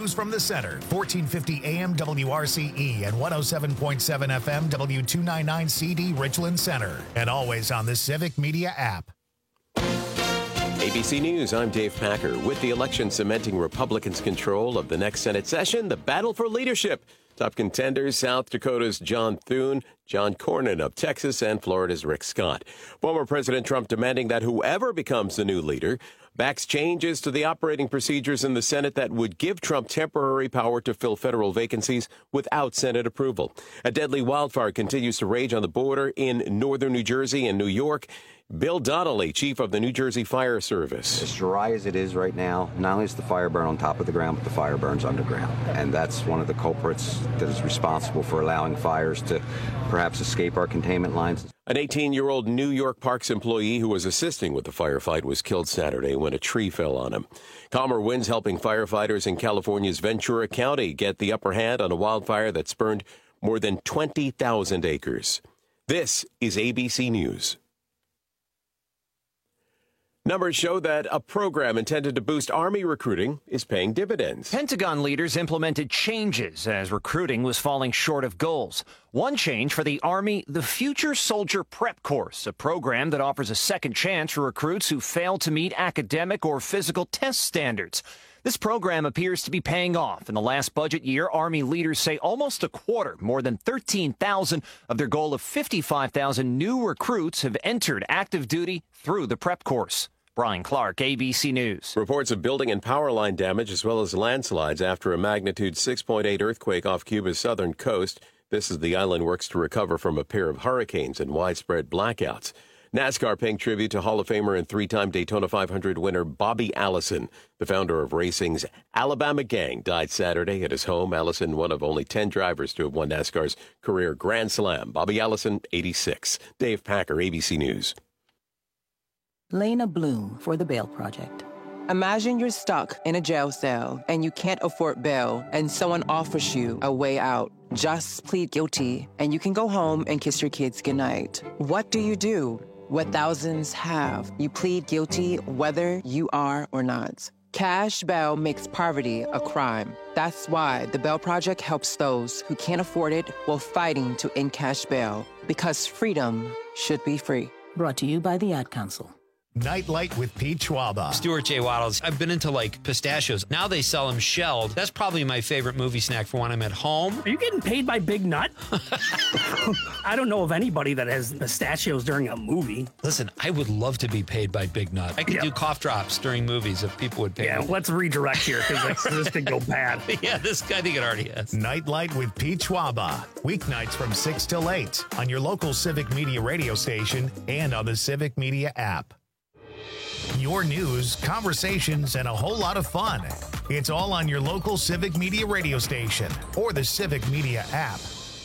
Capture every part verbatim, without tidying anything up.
News from the Center, fourteen fifty A M W R C E and one oh seven point seven F M W two ninety-nine C D Richland Center. And always on the Civic Media app. A B C News, I'm Dave Packer. With the election cementing Republicans' control of the next Senate session, the battle for leadership. Top contenders, South Dakota's John Thune, John Cornyn of Texas, and Florida's Rick Scott. Former President Trump demanding that whoever becomes the new leader backs changes to the operating procedures in the Senate that would give Trump temporary power to fill federal vacancies without Senate approval. A deadly wildfire continues to rage on the border in northern New Jersey and New York. Bill Donnelly, chief of the New Jersey Fire Service. As dry as it is right now, not only is the fire burn on top of the ground, but the fire burns underground. And that's one of the culprits that is responsible for allowing fires to perhaps escape our containment lines. An eighteen-year-old New York Parks employee who was assisting with the firefight was killed Saturday when a tree fell on him. Calmer winds helping firefighters in California's Ventura County get the upper hand on a wildfire that's burned more than twenty thousand acres. This is A B C News. Numbers show that a program intended to boost Army recruiting is paying dividends. Pentagon leaders implemented changes as recruiting was falling short of goals. One change for the Army, the Future Soldier Prep Course, a program that offers a second chance for recruits who fail to meet academic or physical test standards. This program appears to be paying off. In the last budget year, Army leaders say almost a quarter, more than thirteen thousand of their goal of fifty-five thousand new recruits have entered active duty through the prep course. Brian Clark, A B C News. Reports of building and power line damage as well as landslides after a magnitude six point eight earthquake off Cuba's southern coast. This as the island works to recover from a pair of hurricanes and widespread blackouts. NASCAR paying tribute to Hall of Famer and three-time Daytona five hundred winner Bobby Allison. The founder of racing's Alabama Gang died Saturday at his home. Allison, one of only ten drivers to have won NASCAR's career Grand Slam. Bobby Allison, eighty-six. Dave Packer, A B C News. Lena Bloom for the Bail Project. Imagine you're stuck in a jail cell and you can't afford bail and someone offers you a way out. Just plead guilty and you can go home and kiss your kids goodnight. What do you do? What thousands have. You plead guilty whether you are or not. Cash bail makes poverty a crime. That's why the Bail Project helps those who can't afford it while fighting to end cash bail. Because freedom should be free. Brought to you by the Ad Council. Nightlight with Pete Schwaba. Stuart J. Waddles. I've been into like pistachios. Now they sell them shelled. That's probably my favorite movie snack for when I'm at home. Are you getting paid by Big Nut? I don't know of anybody that has pistachios during a movie. Listen, I would love to be paid by Big Nut. I could yeah. do cough drops during movies if people would pay yeah, me. Let's redirect here because this could go bad. Yeah, this I think it already has. Nightlight with Pete Schwaba. Weeknights from six till eight on your local Civic Media radio station and on the Civic Media app. Your news, conversations, and a whole lot of fun. It's all on your local Civic Media radio station or the Civic Media app.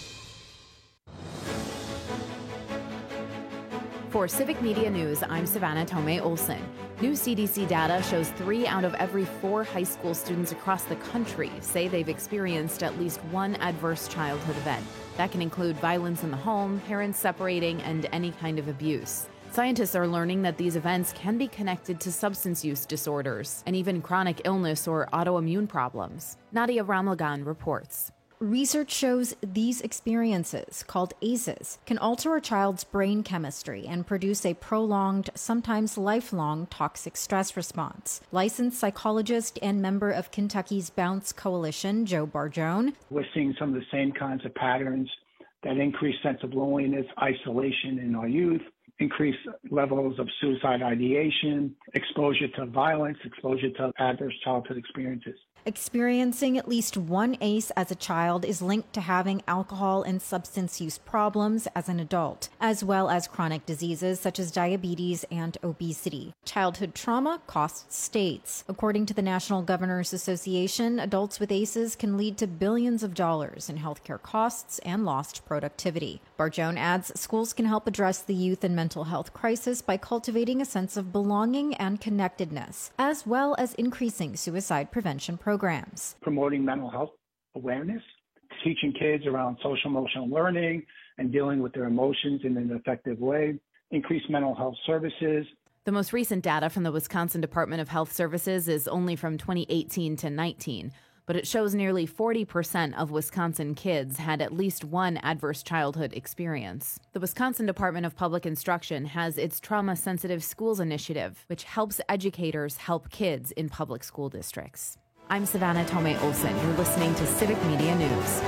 For Civic Media News, I'm Savannah Tomei Olson. New C D C data shows three out of every four high school students across the country say they've experienced at least one adverse childhood event. That can include violence in the home, parents separating, and any kind of abuse. Scientists are learning that these events can be connected to substance use disorders and even chronic illness or autoimmune problems. Nadia Ramagan reports. Research shows these experiences, called A C Es, can alter a child's brain chemistry and produce a prolonged, sometimes lifelong, toxic stress response. Licensed psychologist and member of Kentucky's Bounce Coalition, Joe Barjone. We're seeing some of the same kinds of patterns, that increased sense of loneliness, isolation in our youth, increased levels of suicide ideation, exposure to violence, exposure to adverse childhood experiences. Experiencing at least one A C E as a child is linked to having alcohol and substance use problems as an adult, as well as chronic diseases such as diabetes and obesity. Childhood trauma costs states. According to the National Governors Association, adults with A C Es can lead to billions of dollars in healthcare costs and lost productivity. Barjone adds schools can help address the youth and mental health crisis by cultivating a sense of belonging and connectedness, as well as increasing suicide prevention programs. Programs. Promoting mental health awareness, teaching kids around social emotional learning and dealing with their emotions in an effective way, increase mental health services. The most recent data from the Wisconsin Department of Health Services is only from twenty eighteen to nineteen. but it shows nearly forty percent of Wisconsin kids had at least one adverse childhood experience. The Wisconsin Department of Public Instruction has its Trauma Sensitive Schools Initiative, which helps educators help kids in public school districts. I'm Savannah Tomei Olson. You're listening to Civic Media News.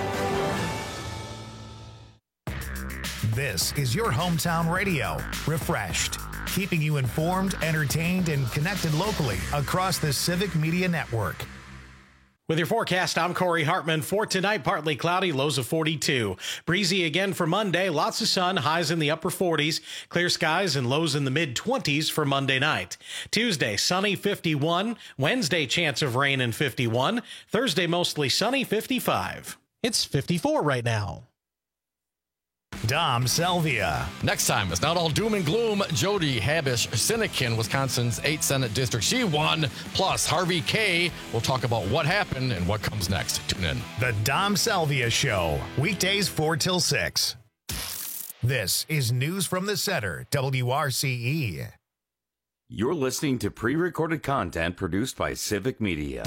This is your hometown radio, Refreshed, keeping you informed, entertained, and connected locally across the Civic Media Network. With your forecast, I'm Corey Hartman. For tonight, partly cloudy, lows of forty-two. Breezy again for Monday, lots of sun, highs in the upper forties. Clear skies and lows in the mid-twenties for Monday night. Tuesday, sunny, fifty-one. Wednesday, chance of rain and fifty-one. Thursday, mostly sunny, fifty-five. It's fifty-four right now. Dom Selvia. Next time, it's not all doom and gloom. Jody Habish Sinekin, Wisconsin's eighth Senate District. She won. Plus, Harvey Kaye will talk about what happened and what comes next. Tune in. The Dom Selvia Show, weekdays four till six. This is News from the Center, W R C E. You're listening to pre-recorded content produced by Civic Media.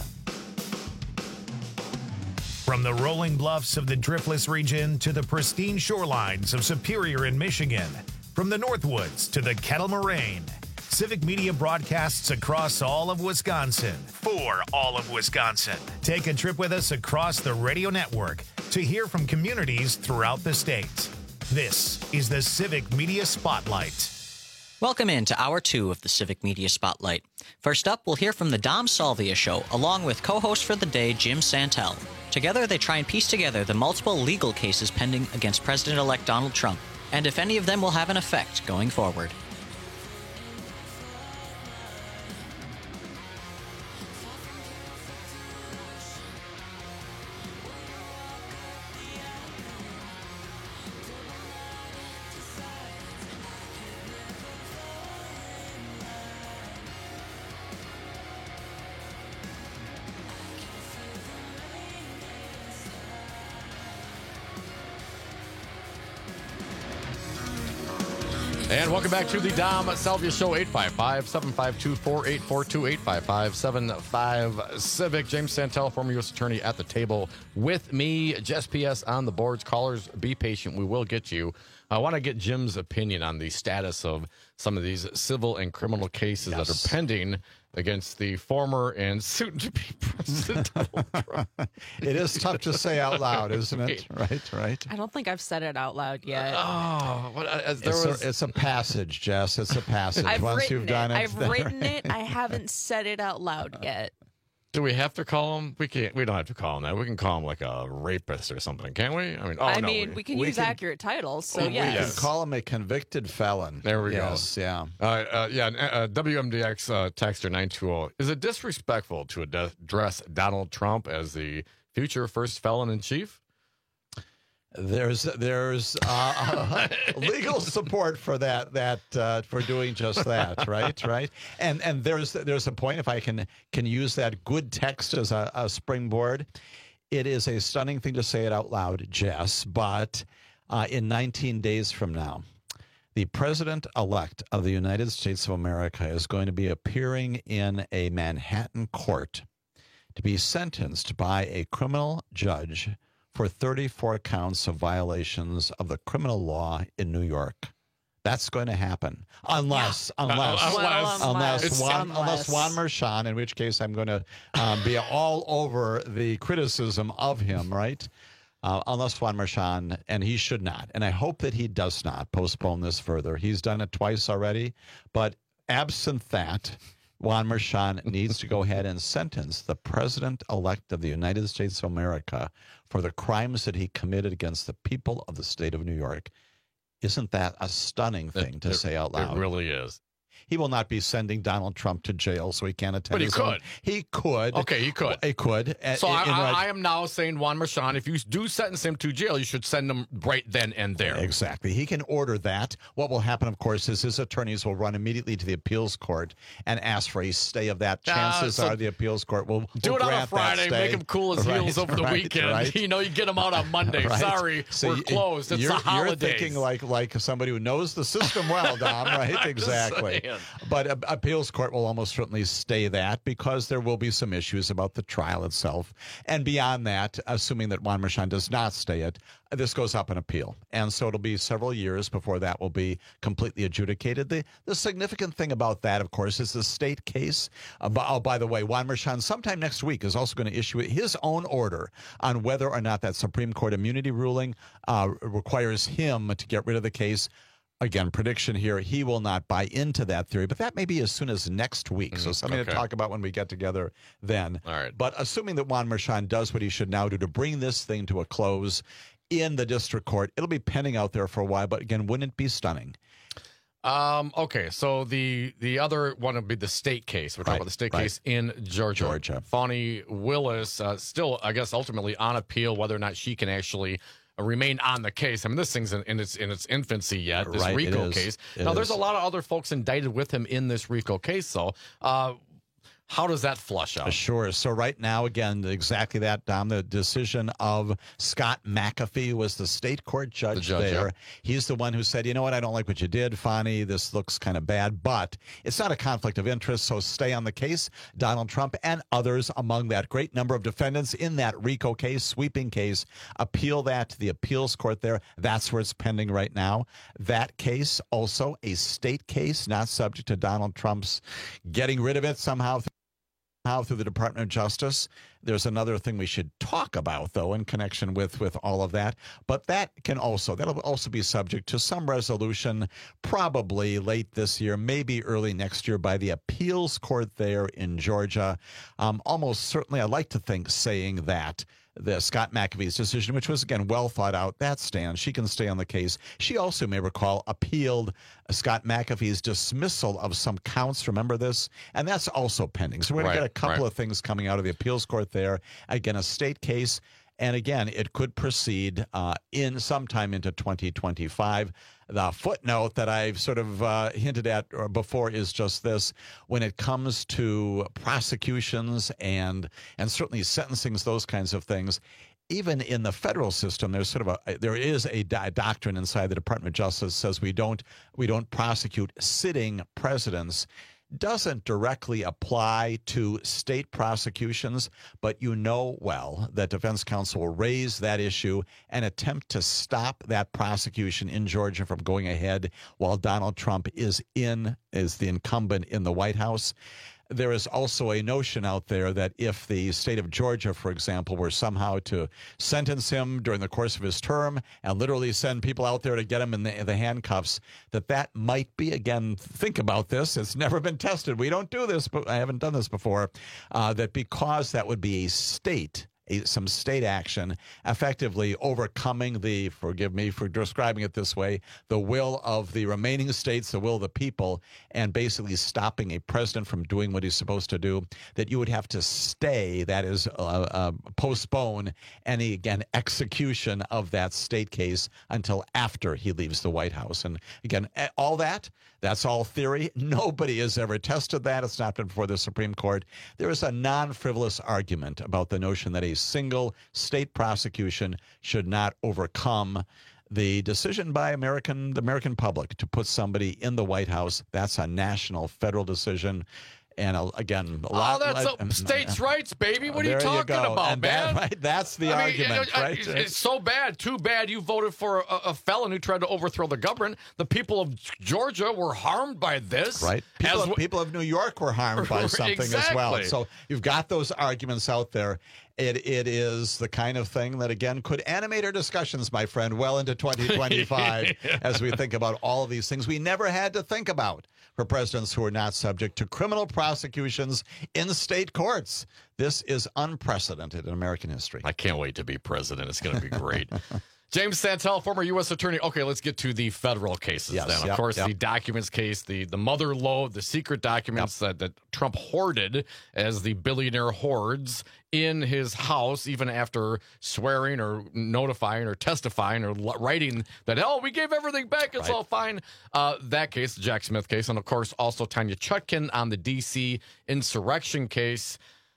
From the rolling bluffs of the Driftless region to the pristine shorelines of Superior in Michigan, from the Northwoods to the Kettle Moraine, Civic Media broadcasts across all of Wisconsin for all of Wisconsin. Take a trip with us across the radio network to hear from communities throughout the state. This is the Civic Media Spotlight. Welcome in to Hour two of the Civic Media Spotlight. First up, we'll hear from the Dom Selvia Show, along with co-host for the day, Jim Santel. Together, they try and piece together the multiple legal cases pending against President-elect Donald Trump, and if any of them will have an effect going forward. And welcome back to the Dom Selvia Show, eight five five, seven five two, four eight four two, eight five five, seven five Civic. James Santel, former U S attorney, at the table with me. Jess P S on the boards. Callers, be patient. We will get you. I want to get Jim's opinion on the status of some of these civil and criminal cases yes. that are pending against the former and soon-to-be President Donald Trump. It is tough to say out loud, isn't it? Right, right. I don't think I've said it out loud yet. Oh, what, as there it's, was... a, it's a passage, Jess. It's a passage. I've Once written you've it. done it, I've written it. I haven't said it out loud yet. Do we have to call him? We can't. We don't have to call him that. We can call him like a rapist or something, can't we? I mean, oh, I no, mean, we, we can we use can, accurate titles. So we yes, we can call him a convicted felon. There we yes, go. Yeah. Uh, uh, yeah. Uh, W M D X uh, texter nine two zero. Is it disrespectful to address Donald Trump as the future first felon in chief? There's there's uh, legal support for that that uh, for doing just that, right, right, and and there's there's a point, if I can can use that good text as a, a springboard. It is a stunning thing to say it out loud, Jess, but uh, in nineteen days from now, the president-elect of the United States of America is going to be appearing in a Manhattan court to be sentenced by a criminal judge for thirty-four counts of violations of the criminal law in New York. That's going to happen unless, yeah. unless, uh, unless, unless, unless, Juan, unless. unless Juan Merchan, in which case I'm going to um, be all over the criticism of him, right? Uh, unless Juan Merchan, and he should not, and I hope that he does not postpone this further. He's done it twice already, but absent that, Juan Merchan needs to go ahead and sentence the president-elect of the United States of America for the crimes that he committed against the people of the state of New York. Isn't that a stunning thing it, to it, say out loud? It really is. He will not be sending Donald Trump to jail, so he can't attend. But he his could. Own. He could. Okay, he could. He could. So in, I, in I, right. I am now saying, Juan Merchan, if you do sentence him to jail, you should send him right then and there. Exactly. He can order that. What will happen, of course, is his attorneys will run immediately to the appeals court and ask for a stay of that. Chances uh, so are the appeals court will, will do it grant on a Friday, that make him cool his right, heels over the right, weekend. Right. You know, you get him out on Monday. Right. Sorry, so we're you, closed. It's you're, the holidays. You're thinking like like somebody who knows the system well, Dom. Right? Exactly. But uh, appeals court will almost certainly stay that because there will be some issues about the trial itself. And beyond that, assuming that Juan Merchan does not stay it, this goes up in appeal. And so it'll be several years before that will be completely adjudicated. The the significant thing about that, of course, is the state case. Uh, by, oh, by the way, Juan Merchan sometime next week is also going to issue his own order on whether or not that Supreme Court immunity ruling uh, requires him to get rid of the case. Again, prediction here, he will not buy into that theory, but that may be as soon as next week. Mm, so something okay. to talk about when we get together then. All right. But assuming that Juan Merchan does what he should now do to bring this thing to a close in the district court, it'll be pending out there for a while, but again, wouldn't it be stunning? Um, okay, so the the other one would be the state case. We're talking right, about the state right. case in Georgia. Georgia. Fani Willis, uh, still, I guess, ultimately on appeal, whether or not she can actually remain on the case. I mean, this thing's in, in its in its infancy yet, this right, RICO case. It now, is. there's a lot of other folks indicted with him in this RICO case, though. Uh, How does that flush out? Sure. So right now, again, exactly that, Dom. The decision of Scott McAfee was the state court judge, the judge there. Yeah. He's the one who said, you know what, I don't like what you did, Fani. This looks kind of bad, but it's not a conflict of interest, so stay on the case. Donald Trump and others among that great number of defendants in that RICO case, sweeping case, appeal that to the appeals court there. That's where it's pending right now. That case, also a state case, not subject to Donald Trump's getting rid of it somehow through the Department of Justice. There's another thing we should talk about, though, in connection with, with all of that. But that can also, that'll also be subject to some resolution, probably late this year, maybe early next year, by the appeals court there in Georgia. Um, almost certainly, I like to think saying that the Scott McAfee's decision, which was, again, well thought out, that stands. She can stay on the case. She also, may recall, appealed Scott McAfee's dismissal of some counts. Remember this? And that's also pending. So we're going right, to get a couple right. of things coming out of the appeals court there. Again, a state case. And again, it could proceed uh, in sometime into twenty twenty-five. The footnote that I've sort of uh, hinted at before is just this: when it comes to prosecutions and and certainly sentencings, those kinds of things, even in the federal system, there's sort of a there is a di- doctrine inside the Department of Justice that says we don't we don't prosecute sitting presidents. Doesn't directly apply to state prosecutions, but you know well that defense counsel will raise that issue and attempt to stop that prosecution in Georgia from going ahead while Donald Trump is in, is the incumbent in the White House. There is also a notion out there that if the state of Georgia, for example, were somehow to sentence him during the course of his term and literally send people out there to get him in the, in the handcuffs, that that might be, again, think about this. It's never been tested. We don't do this, but I haven't done this before, uh, that because that would be a state A, some state action, effectively overcoming the, forgive me for describing it this way, the will of the remaining states, the will of the people, and basically stopping a president from doing what he's supposed to do, that you would have to stay, that is, uh, uh, postpone any, again, execution of that state case until after he leaves the White House. And again, all that, that's all theory. Nobody has ever tested that. It's not been before the Supreme Court. There is a non-frivolous argument about the notion that a single state prosecution should not overcome the decision by American the American public to put somebody in the White House. That's a national federal decision. And uh, again, a lot, oh, that's um, a, states' uh, rights, baby. What are you you talking go. about, and man? That, right, that's the I argument, mean, right? It's, it's so bad. Too bad you voted for a, a felon who tried to overthrow the government. The people of Georgia were harmed by this. Right. People, as, of, people of New York were harmed by something exactly. as well. So you've got those arguments out there. It It is the kind of thing that, again, could animate our discussions, my friend, well into twenty twenty-five yeah. as we think about all of these things we never had to think about for presidents who are not subject to criminal prosecutions in state courts. This is unprecedented in American history. I can't wait to be president. It's going to be great. James Santel, former U S attorney. Okay, let's get to the federal cases yes, then. Of yep, course, yep. the documents case, the, the mother lode, the secret documents yep. that, that Trump hoarded as the billionaire hoards in his house, even after swearing or notifying or testifying or writing that, oh, we gave everything back, it's right. all fine. Uh, that case, the Jack Smith case, and of course also Tanya Chutkin on the D C insurrection case.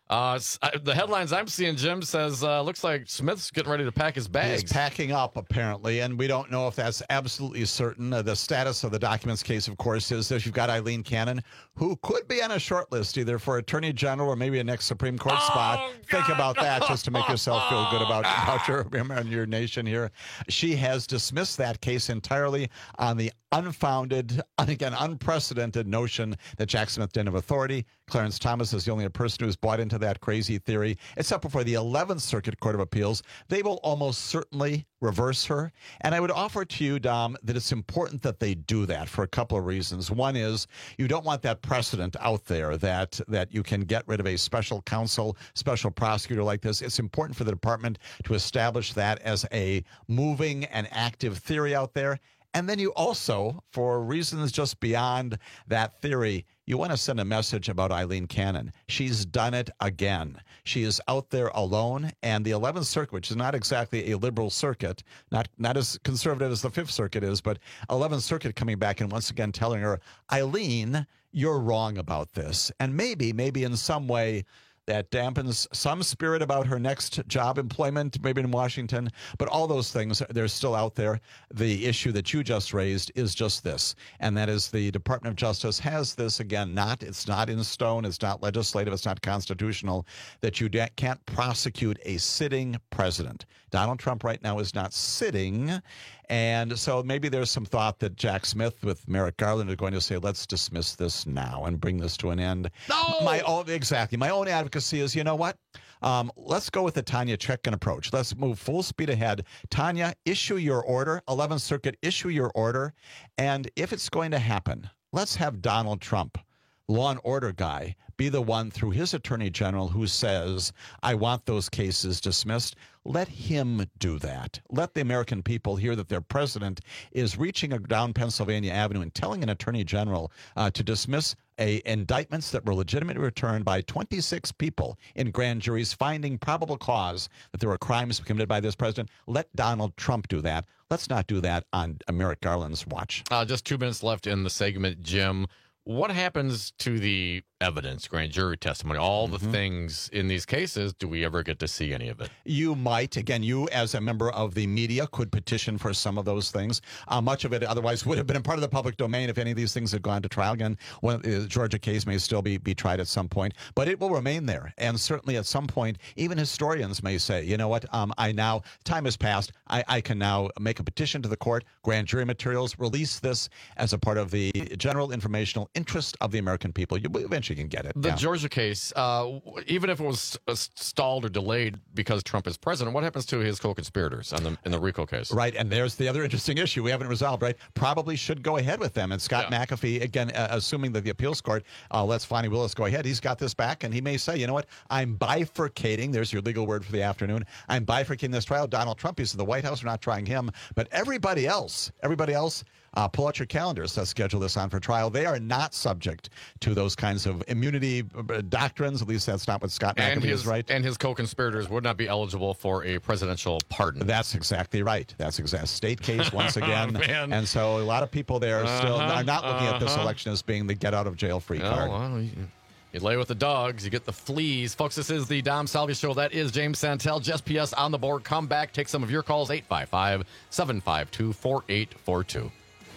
Uh, s- I- the headlines I'm seeing, Jim, says uh, looks like Smith's getting ready to pack his bags. He's packing up, apparently, and we don't know if that's absolutely certain. Uh, the status of the documents case, of course, is that you've got Eileen Cannon, who could be on a short list either for Attorney General or maybe a next Supreme Court Oh, spot. God. Think about that just to make yourself feel good about, about your, your nation here. She has dismissed that case entirely on the unfounded, and again, unprecedented notion that Jack Smith didn't have authority. Clarence Thomas is the only person who's bought into that crazy theory, except for the eleventh Circuit Court of Appeals. They will almost certainly reverse her. And I would offer to you, Dom, that it's important that they do that for a couple of reasons. One is you don't want that precedent out there that, that you can get rid of a special counsel, special prosecutor like this. It's important for the department to establish that as a moving and active theory out there. And then you also, for reasons just beyond that theory, you want to send a message about Eileen Cannon. She's done it again. She is out there alone, and the eleventh Circuit, which is not exactly a liberal circuit, not not as conservative as the fifth Circuit is, but eleventh Circuit coming back and once again telling her, Eileen, you're wrong about this. And maybe, maybe in some way, that dampens some spirit about her next job employment, maybe in Washington. But all those things, they're still out there. The issue that you just raised is just this, and that is the Department of Justice has this, again, not, it's not in stone, it's not legislative, it's not constitutional, that you da- can't prosecute a sitting president. Donald Trump right now is not sitting, and so maybe there's some thought that Jack Smith with Merrick Garland are going to say, let's dismiss this now and bring this to an end. No! My own, exactly. My own advocacy is, you know what? Um, let's go with the Tanya Chutkan approach. Let's move full speed ahead. Tanya, issue your order. eleventh Circuit, issue your order. And if it's going to happen, let's have Donald Trump, law and order guy, be the one through his attorney general who says, I want those cases dismissed. Let him do that. Let the American people hear that their president is reaching down Pennsylvania Avenue and telling an attorney general uh, to dismiss a indictments that were legitimately returned by twenty-six people in grand juries finding probable cause that there were crimes committed by this president. Let Donald Trump do that. Let's not do that on Merrick Garland's watch. Uh, just two minutes left in the segment, Jim. What happens to the evidence, grand jury testimony, all the Mm-hmm. things in these cases? Do we ever get to see any of it? You might. Again, you as a member of the media could petition for some of those things. Uh, much of it otherwise would have been a part of the public domain if any of these things had gone to trial. Again, one of the Georgia case may still be, be tried at some point, but it will remain there. And certainly at some point, even historians may say, you know what, um, I now, time has passed, I, I can now make a petition to the court, grand jury materials, release this as a part of the general informational interest of the American people. You eventually can get it. The yeah. Georgia case, uh, even if it was uh, stalled or delayed because Trump is president, what happens to his co-conspirators on the, in the RICO case? Right, and there's the other interesting issue we haven't resolved, right? Probably should go ahead with them. And Scott Yeah. McAfee, again, uh, assuming that the appeals court uh, lets Fonnie Willis go ahead, he's got this back, and he may say, you know what, I'm bifurcating, there's your legal word for the afternoon, I'm bifurcating this trial. Donald Trump, he's in the White House, we're not trying him, but everybody else, everybody else, Uh, pull out your calendars. Let's schedule this on for trial. They are not subject to those kinds of immunity uh, doctrines. At least that's not what Scott McAfee And his, is, right? and his co-conspirators would not be eligible for a presidential pardon. That's exactly right. That's exact state case once again. Man. And so a lot of people there still Uh-huh, are not looking at this uh-huh. election as being the get out of jail free Oh, card. well, you, you lay with the dogs, you get the fleas. Folks, this is the Dom Salvia Show. That is James Santel. Just P S on the board. Come back. Take some of your calls. eight five five, seven five two, four eight four two.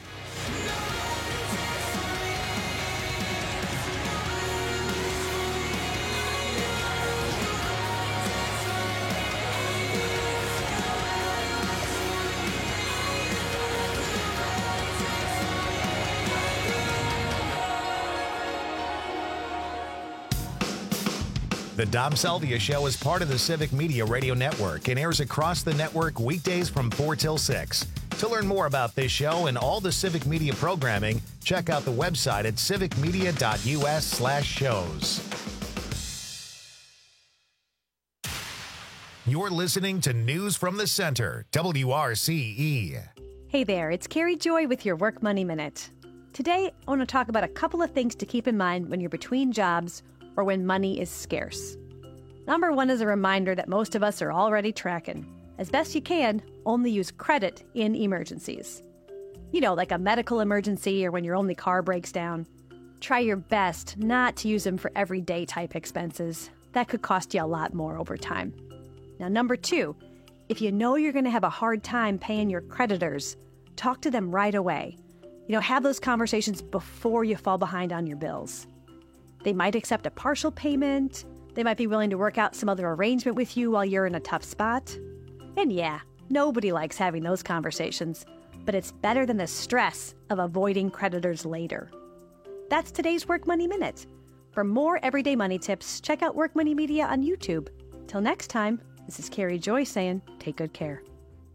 The Dom Salvia Show is part of the Civic Media Radio Network and airs across the network weekdays from four till six. To learn more about this show and all the Civic Media programming, check out the website at civicmedia.us slash shows. You're listening to News from the Center, W R C E. Hey there, it's Carrie Joy with your Work Money Minute. Today, I want to talk about a couple of things to keep in mind when you're between jobs or when money is scarce. Number one is a reminder that most of us are already tracking. As best you can, only use credit in emergencies. You know, like a medical emergency or when your only car breaks down. Try your best not to use them for everyday type expenses. that could cost you a lot more over time. Now, number two, if you know you're going to have a hard time paying your creditors, talk to them right away. You know, have those conversations before you fall behind on your bills. They might accept a partial payment. They might be willing to work out some other arrangement with you while you're in a tough spot. And yeah, nobody likes having those conversations, but it's better than the stress of avoiding creditors later. That's today's Work Money Minute. For more everyday money tips, check out Work Money Media on YouTube. Till next time, this is Carrie Joy saying, take good care.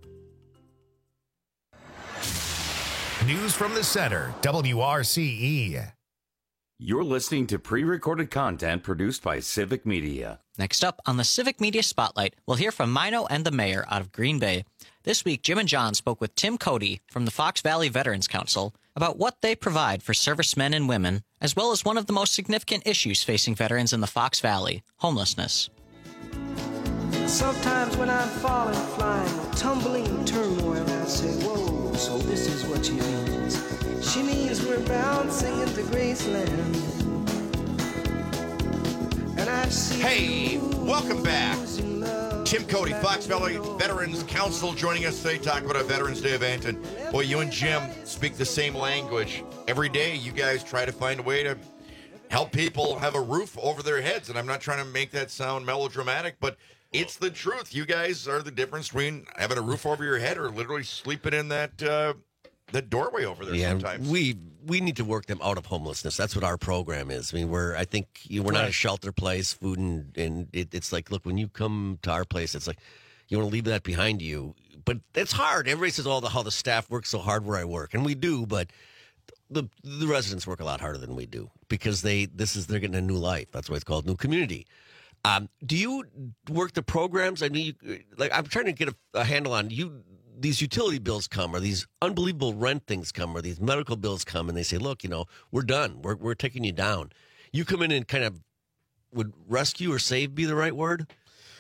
News from the Center, W R C E. You're listening to pre-recorded content produced by Civic Media. Next up on the Civic Media Spotlight, we'll hear from Mino and the mayor out of Green Bay. This week, Jim and John spoke with Tim Cody from the Fox Valley Veterans Council about what they provide for servicemen and women, as well as one of the most significant issues facing veterans in the Fox Valley, homelessness. Sometimes when I'm falling, flying, tumbling turmoil, I say, whoa, so this is what she means. She means we're bouncing into Graceland. And I see Hey, welcome back. Tim Cody, Fox Valley Veterans Council, joining us today, talking about a Veterans Day event. And boy, you and Jim speak the same language. Every day, you guys try to find a way to help people have a roof over their heads. And I'm not trying to make that sound melodramatic, but it's the truth. You guys are the difference between having a roof over your head or literally sleeping in that uh, the doorway over there. Yeah, sometimes. we we need to work them out of homelessness. That's what our program is. I mean, we're I think you, we're not a shelter place, food and and it, it's like, look, when you come to our place, it's like you want to leave that behind you. But it's hard. Everybody says, "Oh, the how the staff works so hard where I work," and we do, but the the residents work a lot harder than we do because they this is they're getting a new life. That's why it's called new community. Um, do you work the programs? I mean, you, like I'm trying to get a, a handle on you. These utility bills come, or these unbelievable rent things come, or these medical bills come, and they say, "Look, you know, we're done. We're we're taking you down." You come in and kind of would rescue or save be the right word?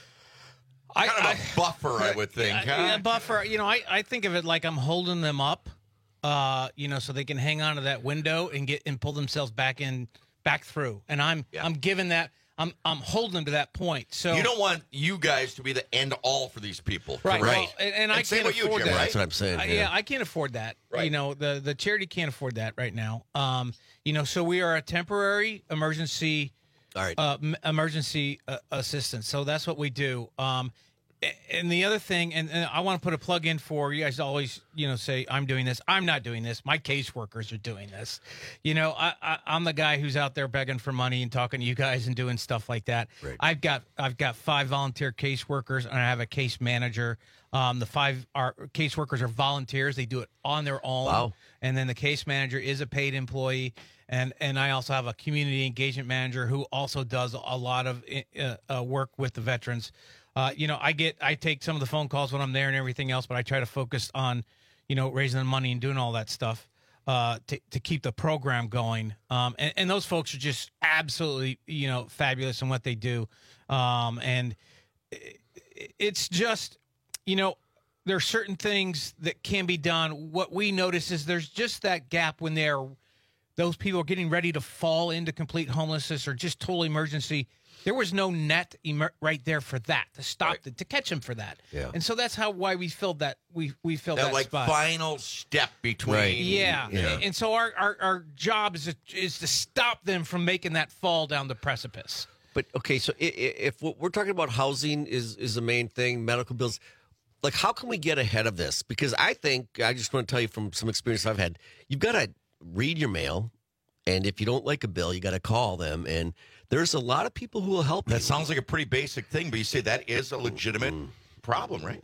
I, kind of a buffer, I would think. Yeah, huh? yeah, buffer. You know, I, I think of it like I'm holding them up, uh, you know, so they can hang on to that window and get and pull themselves back in, back through. And I'm yeah. I'm giving that. I'm I'm holding them to that point. So you don't want you guys to be the end all for these people, right? Right. Well, and, and I same can't with you, afford Jim, that. right? That's what I'm saying. I, yeah. yeah, I can't afford that. Right. You know, the the charity can't afford that right now. Um, you know, so we are a temporary emergency, all right, uh, m- emergency uh, assistance. So that's what we do. Um, and the other thing, and, and I want to put a plug in for you guys. Always, you know, say I'm doing this. I'm not doing this. My caseworkers are doing this. You know, I, I, I'm the guy who's out there begging for money and talking to you guys and doing stuff like that. Right. I've got I've got five volunteer caseworkers and I have a case manager. Um, the five are caseworkers are volunteers. They do it on their own. Wow. And then the case manager is a paid employee. And and I also have a community engagement manager who also does a lot of uh, uh, work with the veterans. Uh, you know, I get, I take some of the phone calls when I'm there and everything else, but I try to focus on, you know, raising the money and doing all that stuff uh, to to keep the program going. Um, and, and those folks are just absolutely, you know, fabulous in what they do. Um, and it, it's just, you know, there are certain things that can be done. What we notice is there's just that gap when they're, those people are getting ready to fall into complete homelessness or just total emergency. There was no net emer- right there for that to stop right. it, to catch him for that. Yeah. And so that's how why we filled that we we filled that, that like spot. final step between. Right. Yeah. Yeah. And so our, our, our job is to, is to stop them from making that fall down the precipice. But okay, so if, if what we're talking about housing is is the main thing, medical bills, like how can we get ahead of this? Because I think I just want to tell you from some experience I've had, you've got to read your mail, and if you don't like a bill, you got to call them and. There's a lot of people who will help. That you. sounds like a pretty basic thing, but you say that is a legitimate mm. problem, right?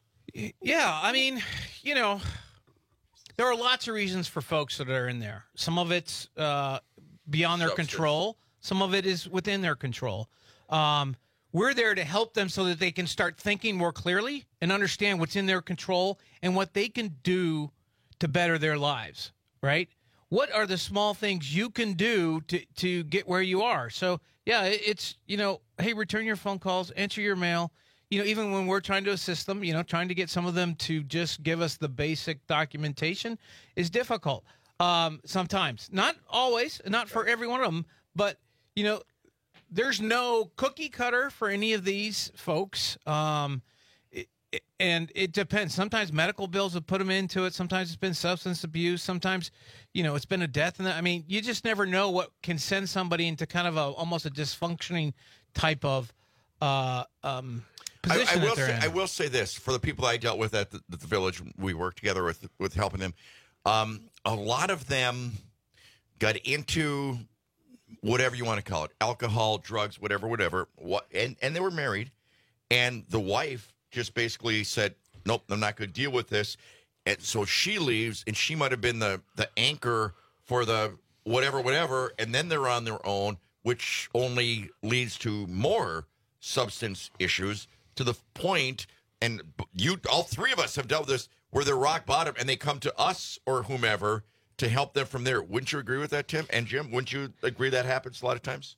Yeah, I mean, you know, there are lots of reasons for folks that are in there. Some of it's uh, beyond their Substance. control. Some of it is within their control. Um, we're there to help them so that they can start thinking more clearly and understand what's in their control and what they can do to better their lives, right? What are the small things you can do to, to get where you are? So, yeah, it's, you know, hey, return your phone calls, answer your mail. You know, even when we're trying to assist them, you know, trying to get some of them to just give us the basic documentation is difficult um, sometimes. Not always, not for every one of them, but, you know, there's no cookie cutter for any of these folks. Um, it, it, and it depends. Sometimes medical bills have put them into it. Sometimes it's been substance abuse. Sometimes, you know, it's been a death. And I mean, you just never know what can send somebody into kind of a almost a dysfunctioning type of uh, um, position. I, I will that say, in. I will say this for the people I dealt with at the, the village. We worked together with with helping them. Um, a lot of them got into whatever you want to call it, alcohol, drugs, whatever, whatever. What, and, and they were married. And the wife just basically said, nope, I'm not going to deal with this. And so she leaves, and she might have been the, the anchor for the whatever, whatever. And then they're on their own, which only leads to more substance issues to the point, and you, all three of us have dealt with this, where they're rock bottom and they come to us or whomever to help them from there. Wouldn't you agree with that, Tim? And Jim, wouldn't you agree that happens a lot of times?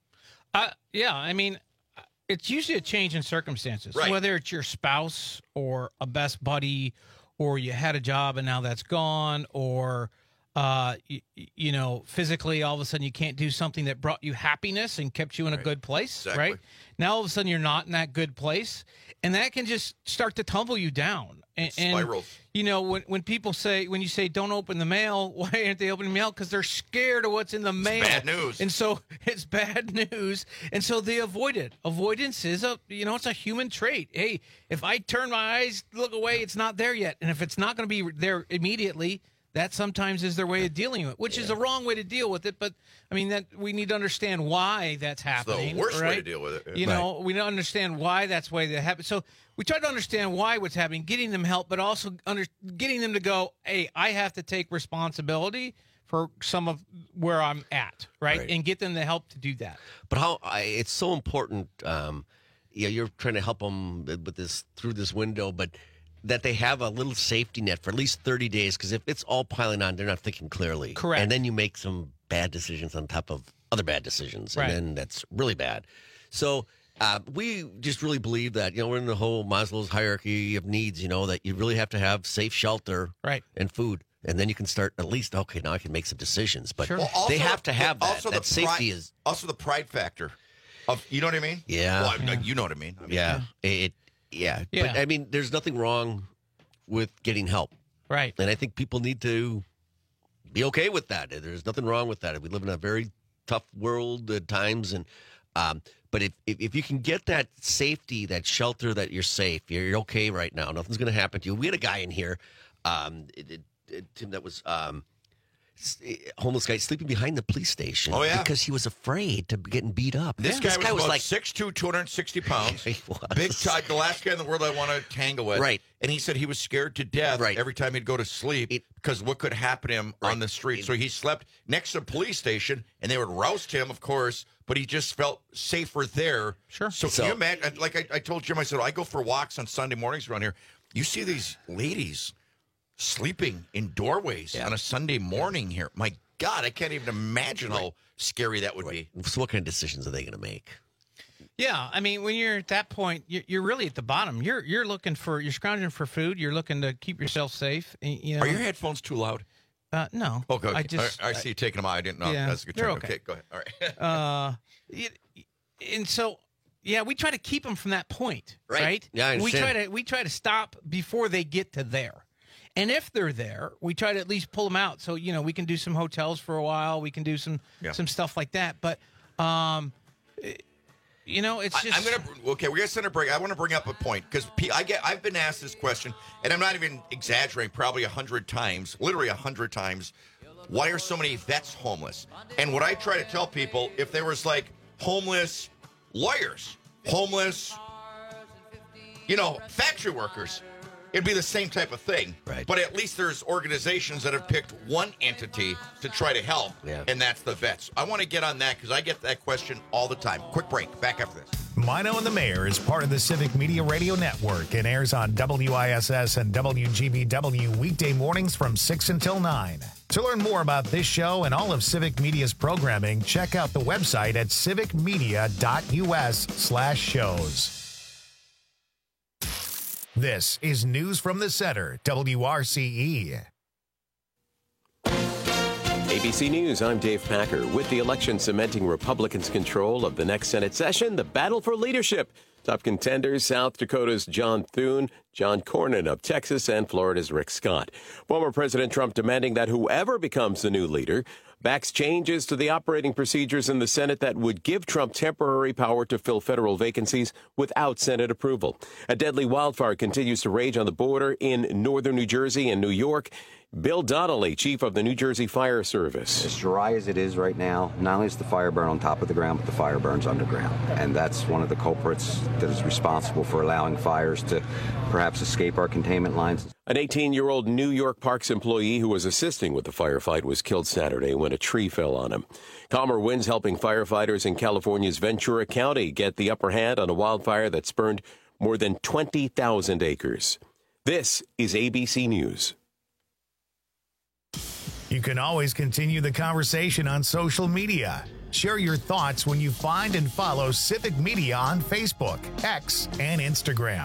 Uh, yeah, I mean, it's usually a change in circumstances, right. Whether it's your spouse or a best buddy, or you had a job and now that's gone, or, uh, you, you know, physically all of a sudden you can't do something that brought you happiness and kept you in a right. good place, exactly. right? Now all of a sudden you're not in that good place, and that can just start to tumble you down. And, Spirals. And, you know, when, when people say, when you say don't open the mail, why aren't they opening the mail? Because they're scared of what's in the mail. It's bad news. And so it's bad news. And so they avoid it. Avoidance is a, you know, it's a human trait. Hey, if I turn my eyes, look away, it's not there yet. And if it's not going to be there immediately, that sometimes is their way of dealing with it, which yeah. is a wrong way to deal with it. But, I mean, that we need to understand why that's happening. It's the worst right? way to deal with it. Yeah. You right. know, we don't understand why that's the way that happens. So we try to understand why what's happening, getting them help, but also under, getting them to go, hey, I have to take responsibility for some of where I'm at, right? right. And get them the help to do that. But how I, it's so important, um, yeah, you're trying to help them with this through this window, but that they have a little safety net for at least thirty days, because if it's all piling on, they're not thinking clearly. Correct. And then you make some bad decisions on top of other bad decisions, right. and then that's really bad. So uh, we just really believe that, you know, we're in the whole Maslow's hierarchy of needs, you know, that you really have to have safe shelter right. and food. And then you can start at least, okay, now I can make some decisions. But sure. well, also, they have to have that. Also that the safety pride, is... Also the pride factor. of You know what I mean? Yeah. Well, yeah. You know what I mean. I mean yeah. yeah. It, yeah. yeah. But, I mean, there's nothing wrong with getting help. Right. And I think people need to be okay with that. There's nothing wrong with that. We live in a very tough world at times. and um, But if, if, if you can get that safety, that shelter, that you're safe, you're, you're okay right now, nothing's going to happen to you. We had a guy in here, um, it, it, it, Tim, that was... Um, homeless guy sleeping behind the police station. Oh, yeah. Because he was afraid to getting beat up. This, yeah. guy, this was guy was about like six foot two, two hundred sixty pounds. He was. Big time, the last guy in the world I want to tangle with. Right. And he said he was scared to death right. every time he'd go to sleep it, because what could happen to him right. on the street. It, so he slept next to a police station, and they would roust him, of course, but he just felt safer there. Sure. So, so can you imagine, like I, I told Jim, I said, I go for walks on Sunday mornings around here. You see these ladies sleeping in doorways yeah. on a Sunday morning here. My God, I can't even imagine right. how scary that would right. be. So what kind of decisions are they going to make? Yeah, I mean, when you're at that point, you're, you're really at the bottom. You're you're looking for, you're scrounging for food. You're looking to keep yourself safe. You know? Are your headphones too loud? Uh, no. Okay, okay. I just I, I see you taking them out. I didn't know. Yeah, That's a good they're term. okay. Okay, go ahead. All right. uh, it, and so, yeah, we try to keep them from that point, right? right? Yeah, I we try understand. to we try to stop before they get to there. And if they're there, we try to at least pull them out. So, you know, we can do some hotels for a while. We can do some yeah. some stuff like that. But, um, you know, it's just. I, I'm going to, okay, we're going to send a break. I want to bring up a point because I get, I've been asked this question, and I'm not even exaggerating, probably a hundred times, literally a hundred times. Why are so many vets homeless? And what I try to tell people, if there was like homeless lawyers, homeless, you know, factory workers, it'd be the same type of thing. Right. But at least there's organizations that have picked one entity to try to help, yeah. and that's the vets. I want to get on that because I get that question all the time. Quick break. Back after this. Mino and the Mayor is part of the Civic Media Radio Network and airs on W I S S and W G B W weekday mornings from six until nine. To learn more about this show and all of Civic Media's programming, check out the website at civicmedia.us slash shows. This is News from the Center, W R C E. A B C News, I'm Dave Packer. With the election cementing Republicans' control of the next Senate session, the battle for leadership. Top contenders, South Dakota's John Thune, John Cornyn of Texas, and Florida's Rick Scott. Former President Trump demanding that whoever becomes the new leader backs changes to the operating procedures in the Senate that would give Trump temporary power to fill federal vacancies without Senate approval. A deadly wildfire continues to rage on the border in northern New Jersey and New York. Bill Donnelly, chief of the New Jersey Fire Service. As dry as it is right now, not only is the fire burn on top of the ground, but the fire burns underground. And that's one of the culprits that is responsible for allowing fires to perhaps escape our containment lines. An eighteen-year-old New York Parks employee who was assisting with the firefight was killed Saturday when a tree fell on him. Calmer winds helping firefighters in California's Ventura County get the upper hand on a wildfire that spurned more than twenty thousand acres. This is A B C News. You can always continue the conversation on social media. Share your thoughts when you find and follow Civic Media on Facebook, X, and Instagram.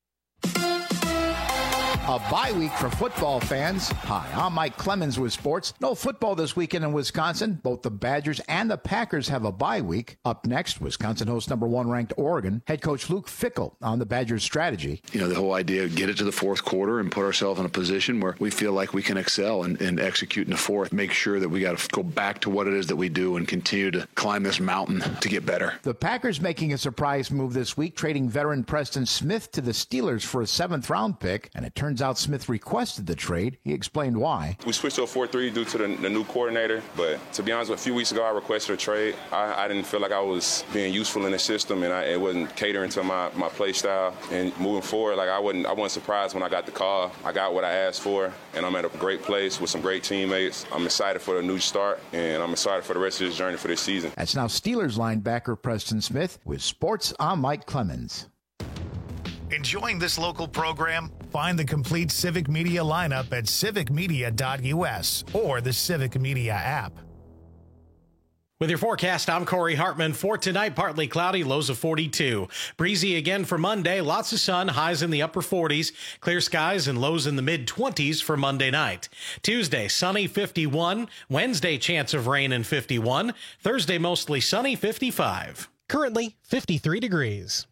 A bye week for football fans. Hi, I'm Mike Clemens with sports. No football this weekend in Wisconsin. Both the Badgers and the Packers have a bye week. Up next, Wisconsin hosts number one ranked Oregon. Head coach Luke Fickell on the Badgers strategy. You know, the whole idea of get it to the fourth quarter and put ourselves in a position where we feel like we can excel and, and execute in the fourth. Make sure that we got to go back to what it is that we do and continue to climb this mountain to get better. The Packers making a surprise move this week, trading veteran Preston Smith to the Steelers for a seventh round pick, and it turns out Smith requested the trade. He explained why. We switched to a four three due to the, the new coordinator, but to be honest, a few weeks ago I requested a trade. I, I didn't feel like I was being useful in the system, and I, it wasn't catering to my, my play style. And moving forward, like I wasn't, I wasn't surprised when I got the call. I got what I asked for, and I'm at a great place with some great teammates. I'm excited for the new start, and I'm excited for the rest of this journey for this season. That's now Steelers linebacker Preston Smith. With sports, I'm Mike Clemens. Enjoying this local program? Find the complete Civic Media lineup at civic media dot u s or the Civic Media app. With your forecast, I'm Corey Hartman. For tonight, partly cloudy, lows of forty-two. Breezy again for Monday, lots of sun, highs in the upper forties. Clear skies and lows in the mid-twenties for Monday night. Tuesday, sunny, fifty-one. Wednesday, chance of rain and fifty-one. Thursday, mostly sunny, fifty-five. Currently, fifty-three degrees.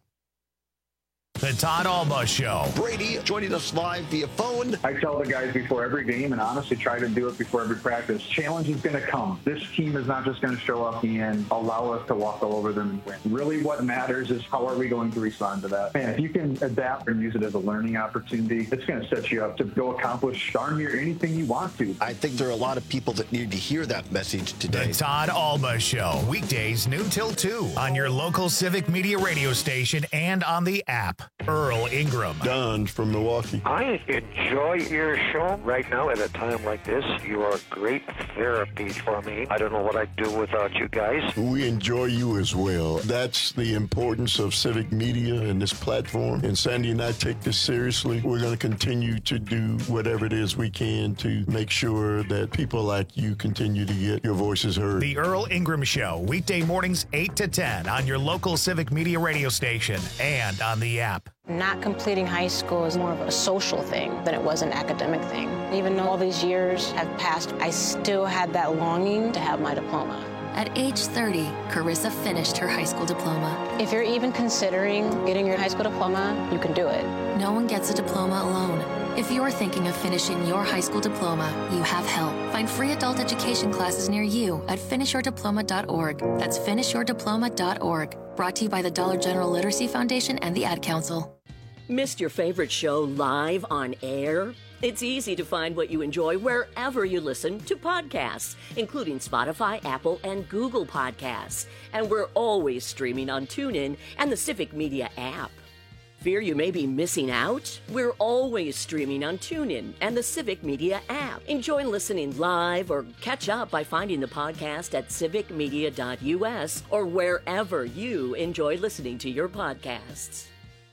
The Todd Alba Show. Brady joining us live via phone. I tell the guys before every game, and honestly try to do it before every practice, challenge is going to come. This team is not just going to show up and allow us to walk all over them and win. Really what matters is how are we going to respond to that. And if you can adapt and use it as a learning opportunity, it's going to set you up to go accomplish darn near anything you want to. I think there are a lot of people that need to hear that message today. The Todd Alba Show. Weekdays noon till two on your local Civic Media radio station and on the app. Earl Ingram. Don from Milwaukee. I enjoy your show right now at a time like this. You are great therapy for me. I don't know what I'd do without you guys. We enjoy you as well. That's the importance of Civic Media and this platform. And Sandy and I take this seriously. We're going to continue to do whatever it is we can to make sure that people like you continue to get your voices heard. The Earl Ingram Show. Weekday mornings eight to ten on your local Civic Media radio station and on the app. Not completing high school is more of a social thing than it was an academic thing. Even though all these years have passed, I still had that longing to have my diploma. At age thirty, Carissa finished her high school diploma. If you're even considering getting your high school diploma, you can do it. No one gets a diploma alone. If you're thinking of finishing your high school diploma, you have help. Find free adult education classes near you at finish your diploma dot org. That's finish your diploma dot org. Brought to you by the Dollar General Literacy Foundation and the Ad Council. Missed your favorite show live on air? It's easy to find what you enjoy wherever you listen to podcasts, including Spotify, Apple, and Google Podcasts. And we're always streaming on TuneIn and the Civic Media app. Fear you may be missing out? We're always streaming on TuneIn and the Civic Media app. Enjoy listening live or catch up by finding the podcast at civic media dot u s or wherever you enjoy listening to your podcasts.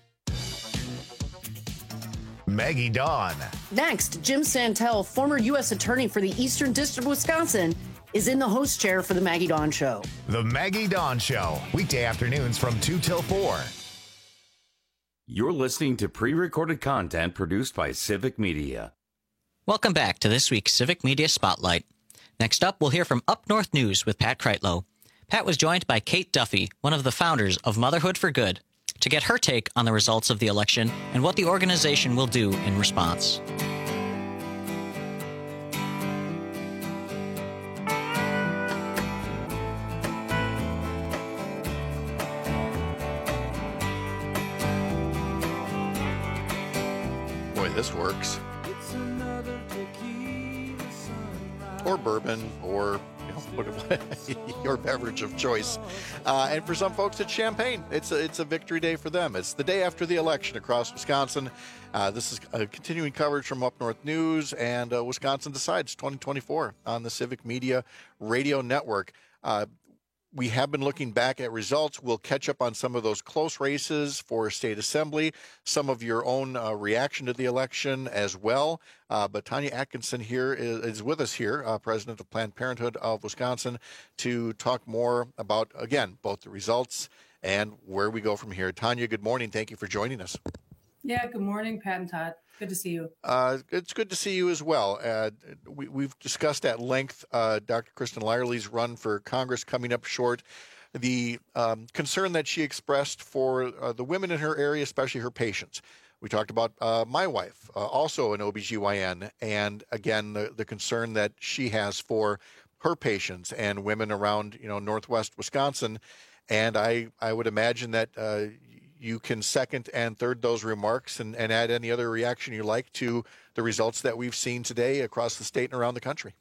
Maggie Dawn. Next, Jim Santel, former U S attorney for the Eastern District of Wisconsin, is in the host chair for the Maggie Dawn Show. The Maggie Dawn Show. Weekday afternoons from two till four. You're listening to pre-recorded content produced by Civic Media. Welcome back to this week's Civic Media Spotlight. Next up, we'll hear from Up North News with Pat Kreitlow. Pat was joined by Kate Duffy, one of the founders of Motherhood for Good, to get her take on the results of the election and what the organization will do in response. Boy, this works. Or bourbon, or you know, your beverage of choice. Uh, and for some folks, it's champagne. It's a, it's a victory day for them. It's the day after the election across Wisconsin. Uh, this is a continuing coverage from Up North News and uh, Wisconsin Decides twenty twenty-four on the Civic Media Radio Network. Uh, We have been looking back at results. We'll catch up on some of those close races for state assembly, some of your own uh, reaction to the election as well. Uh, but Tanya Atkinson here is, is with us here, uh, president of Planned Parenthood of Wisconsin, to talk more about, again, both the results and where we go from here. Tanya, good morning. Thank you for joining us. Yeah, good morning, Pat and Todd. Good to see you. Uh, it's good to see you as well. Uh, we, we've discussed at length uh, Doctor Kristen Lyerly's run for Congress coming up short. The um, concern that she expressed for uh, the women in her area, especially her patients. We talked about uh, my wife, uh, also an O B G Y N, and again, the, the concern that she has for her patients and women around, you know, Northwest Wisconsin. And I, I would imagine that uh, you can second and third those remarks and, and add any other reaction you like to the results that we've seen today across the state and around the country.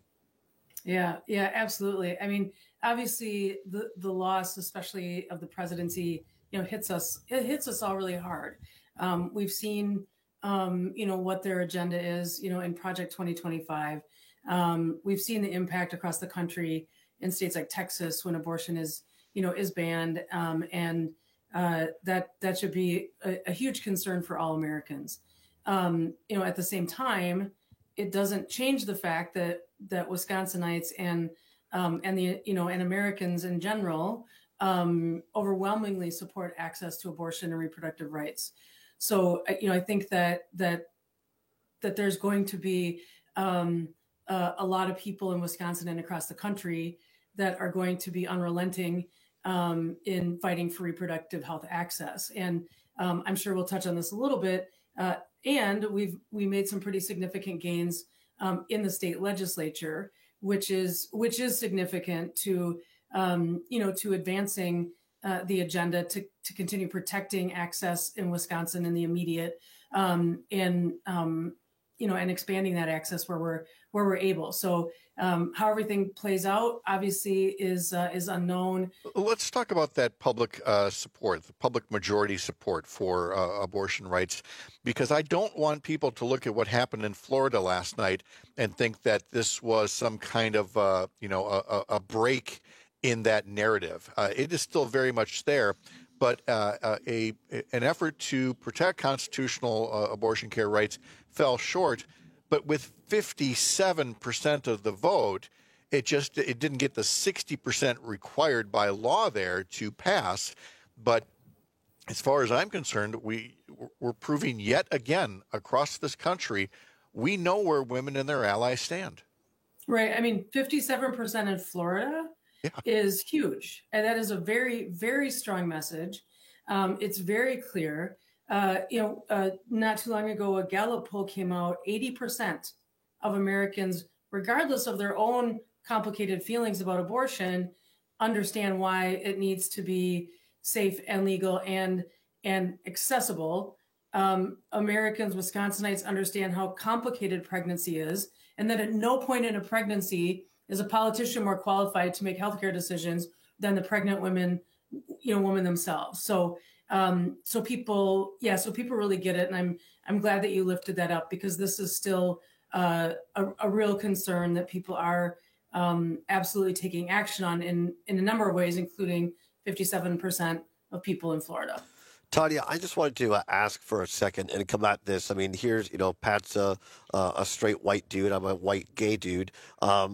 Yeah, yeah, absolutely. I mean, obviously the, the loss, especially of the presidency, you know, hits us, it hits us all really hard. Um, we've seen, um, you know, what their agenda is, you know, in Project twenty twenty-five. Um, we've seen the impact across the country in states like Texas when abortion is, you know, is banned. Um, and Uh, that that should be a, a huge concern for all Americans. Um, you know, at the same time, it doesn't change the fact that that Wisconsinites and um, and the you know and Americans in general um, overwhelmingly support access to abortion and reproductive rights. So you know, I think that that that there's going to be um, uh, a lot of people in Wisconsin and across the country that are going to be unrelenting Um, in fighting for reproductive health access. And um, I'm sure we'll touch on this a little bit. Uh, and we've we made some pretty significant gains um, in the state legislature, which is which is significant to um, you know to advancing uh, the agenda to to continue protecting access in Wisconsin in the immediate um, and um, you know and expanding that access where we're where we're able. So um, how everything plays out obviously is uh, is unknown. Let's talk about that public uh, support, the public majority support for uh, abortion rights, because I don't want people to look at what happened in Florida last night and think that this was some kind of uh, you know a, a break in that narrative. Uh, it is still very much there. But uh, uh, a an effort to protect constitutional uh, abortion care rights fell short. But with fifty-seven percent of the vote, it just it didn't get the sixty percent required by law there to pass. But as far as I'm concerned, we we're proving yet again across this country we know where women and their allies stand. Right. I mean, fifty-seven percent in Florida. Yeah. Is huge. And that is a very, very strong message. Um, it's very clear. Uh, you know, uh, not too long ago, a Gallup poll came out, eighty percent of Americans, regardless of their own complicated feelings about abortion, understand why it needs to be safe and legal and, and accessible. Um, Americans, Wisconsinites understand how complicated pregnancy is, and that at no point in a pregnancy is a politician more qualified to make healthcare decisions than the pregnant women, you know, women themselves. So, um, so people, yeah, so people really get it, and I'm I'm glad that you lifted that up, because this is still uh, a, a real concern that people are um, absolutely taking action on in in a number of ways, including fifty-seven percent of people in Florida. Tanya, I just wanted to uh, ask for a second and come at this. I mean, here's, you know, Pat's a, uh, a straight white dude. I'm a white gay dude. Um,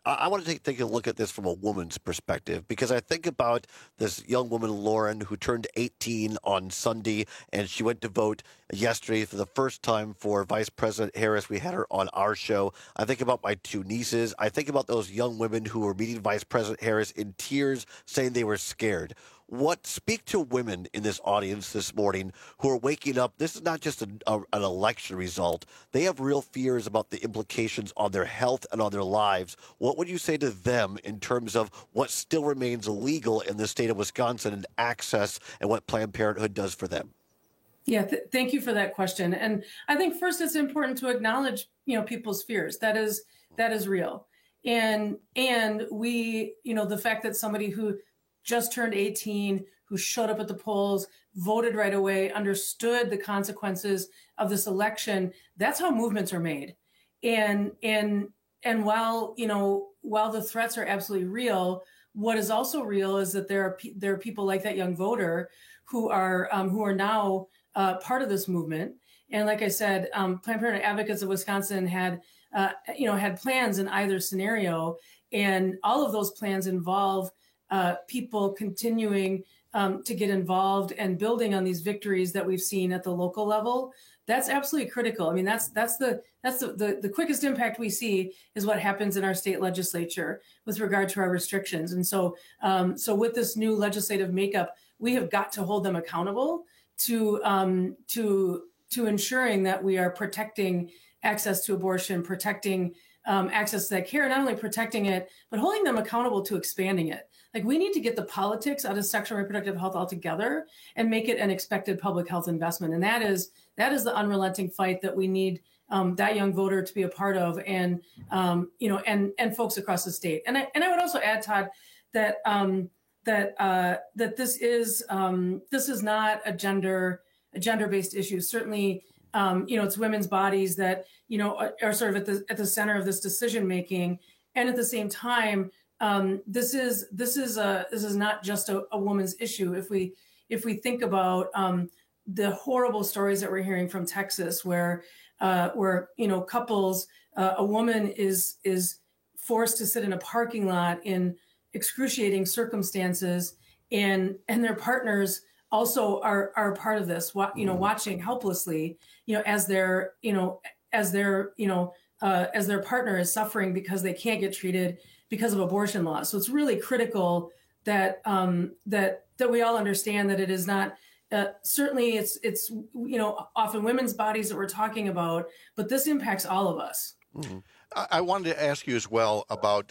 I, I want to take, take a look at this from a woman's perspective, because I think about this young woman, Lauren, who turned eighteen on Sunday, and she went to vote yesterday for the first time for Vice President Harris. We had her on our show. I think about my two nieces. I think about those young women who were meeting Vice President Harris in tears, saying they were scared. What speak to women in this audience this morning who are waking up? This is not just a, a, an election result. They have real fears about the implications on their health and on their lives. What would you say to them in terms of what still remains illegal in the state of Wisconsin and access and what Planned Parenthood does for them? Yeah, th- thank you for that question. And I think first it's important to acknowledge, you know, people's fears. That is that is real. And and we, you know, the fact that somebody who just turned eighteen, who showed up at the polls, voted right away, understood the consequences of this election. That's how movements are made. And and and while, you know, while the threats are absolutely real, what is also real is that there are pe- there are people like that young voter who are um, who are now uh, part of this movement. And like I said, um, Planned Parenthood Advocates of Wisconsin had uh, you know had plans in either scenario, and all of those plans involve Uh, people continuing um, to get involved and building on these victories that we've seen at the local level. That's absolutely critical. I mean, that's that's the that's the, the, the quickest impact we see is what happens in our state legislature with regard to our restrictions. And so, um, so with this new legislative makeup, we have got to hold them accountable to um, to to ensuring that we are protecting access to abortion, protecting um, access to that care, not only protecting it, but holding them accountable to expanding it. Like, we need to get the politics out of sexual and reproductive health altogether and make it an expected public health investment. And that is that is the unrelenting fight that we need um, that young voter to be a part of, and um, you know, and and folks across the state. And I and I would also add, Todd, that um, that uh, that this is um, this is not a gender a gender-based issue. Certainly, um, you know, it's women's bodies that you know are, are sort of at the at the center of this decision making, and at the same time. Um, this is this is a this is not just a, a woman's issue. If we if we think about um, the horrible stories that we're hearing from Texas, where uh, where you know couples, uh, a woman is is forced to sit in a parking lot in excruciating circumstances, and and their partners also are are part of this. You know, watching helplessly, you know, as their you know as their you know uh, as their partner is suffering because they can't get treated because of abortion laws. So it's really critical that um, that that we all understand that it is not uh, certainly it's it's you know often women's bodies that we're talking about, but this impacts all of us. Mm-hmm. I-, I wanted to ask you as well about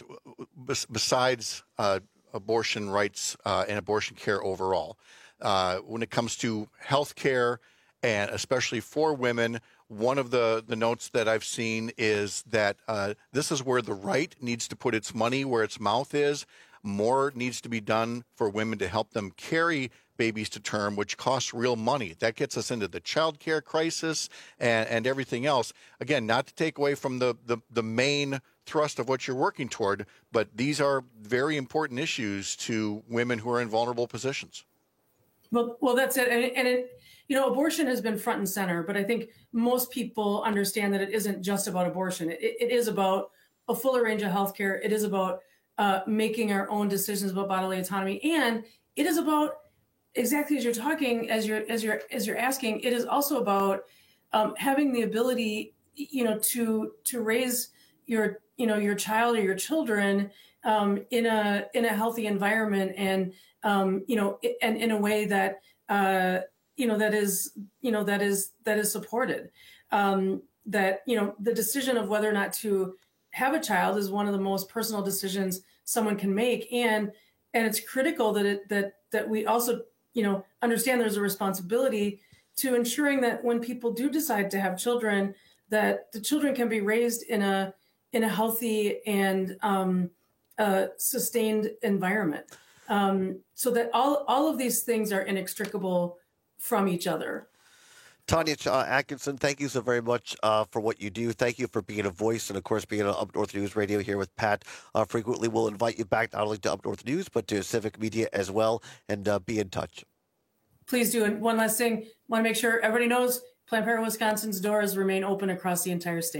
besides uh, abortion rights uh, and abortion care overall, uh, when it comes to health care and especially for women. One of the, the notes that I've seen is that uh, this is where the right needs to put its money where its mouth is. More needs to be done for women to help them carry babies to term, which costs real money. That gets us into the child care crisis and, and everything else. Again, not to take away from the, the, the main thrust of what you're working toward, but these are very important issues to women who are in vulnerable positions. Well, well, that's it. And, and it, you know, abortion has been front and center, but I think most people understand that it isn't just about abortion. It, it is about a fuller range of healthcare. It is about uh, making our own decisions about bodily autonomy, and it is about exactly as you're talking, as you're as you're as you're asking. It is also about um, having the ability, you know, to to raise your you know your child or your children um, in a in a healthy environment, and um, you know, and in a way that. Uh, you know, that is, you know, that is, that is supported. Um, that, you know, the decision of whether or not to have a child is one of the most personal decisions someone can make. And, and it's critical that it, that, that we also, you know, understand there's a responsibility to ensuring that when people do decide to have children, that the children can be raised in a, in a healthy and um, uh, sustained environment. Um, so that all, all of these things are inextricable from each other. Tanya uh, Atkinson, thank you so very much uh, for what you do. Thank you for being a voice and, of course, being on Up North News Radio here with Pat. Uh, frequently, we'll invite you back not only to Up North News, but to Civic Media as well, and uh, be in touch. Please do. And one last thing, want to make sure everybody knows Planned Parenthood Wisconsin's doors remain open across the entire state.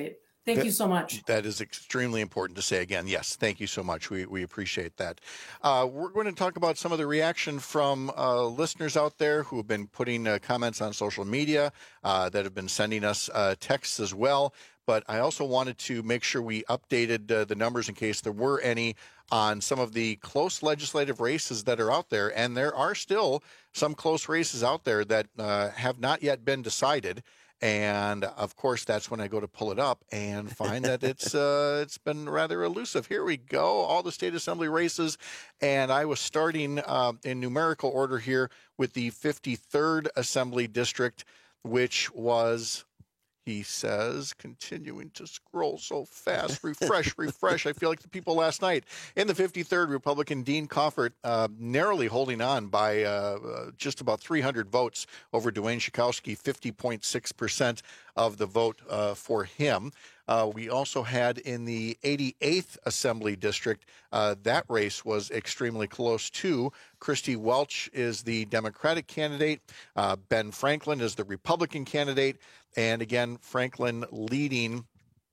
Thank that, you so much. That is extremely important to say again. Yes, thank you so much. We we appreciate that. Uh, we're going to talk about some of the reaction from uh, listeners out there who have been putting uh, comments on social media, uh, that have been sending us uh, texts as well. But I also wanted to make sure we updated uh, the numbers in case there were any on some of the close legislative races that are out there. And there are still some close races out there that uh, have not yet been decided. And of course, that's when I go to pull it up and find that it's uh, it's been rather elusive. Here we go, all the state assembly races, and I was starting uh, in numerical order here with the fifty-third Assembly District, which was, he says, continuing to scroll so fast. Refresh, refresh. I feel like the people last night. In the fifty-third, Republican Dean Coffert uh, narrowly holding on by uh, uh, just about three hundred votes over Dwayne Schakowsky, fifty point six percent of the vote uh, for him. Uh, we also had in the eighty-eighth Assembly District, uh, that race was extremely close too. Christy Welch is the Democratic candidate. Uh, Ben Franklin is the Republican candidate. And again, Franklin leading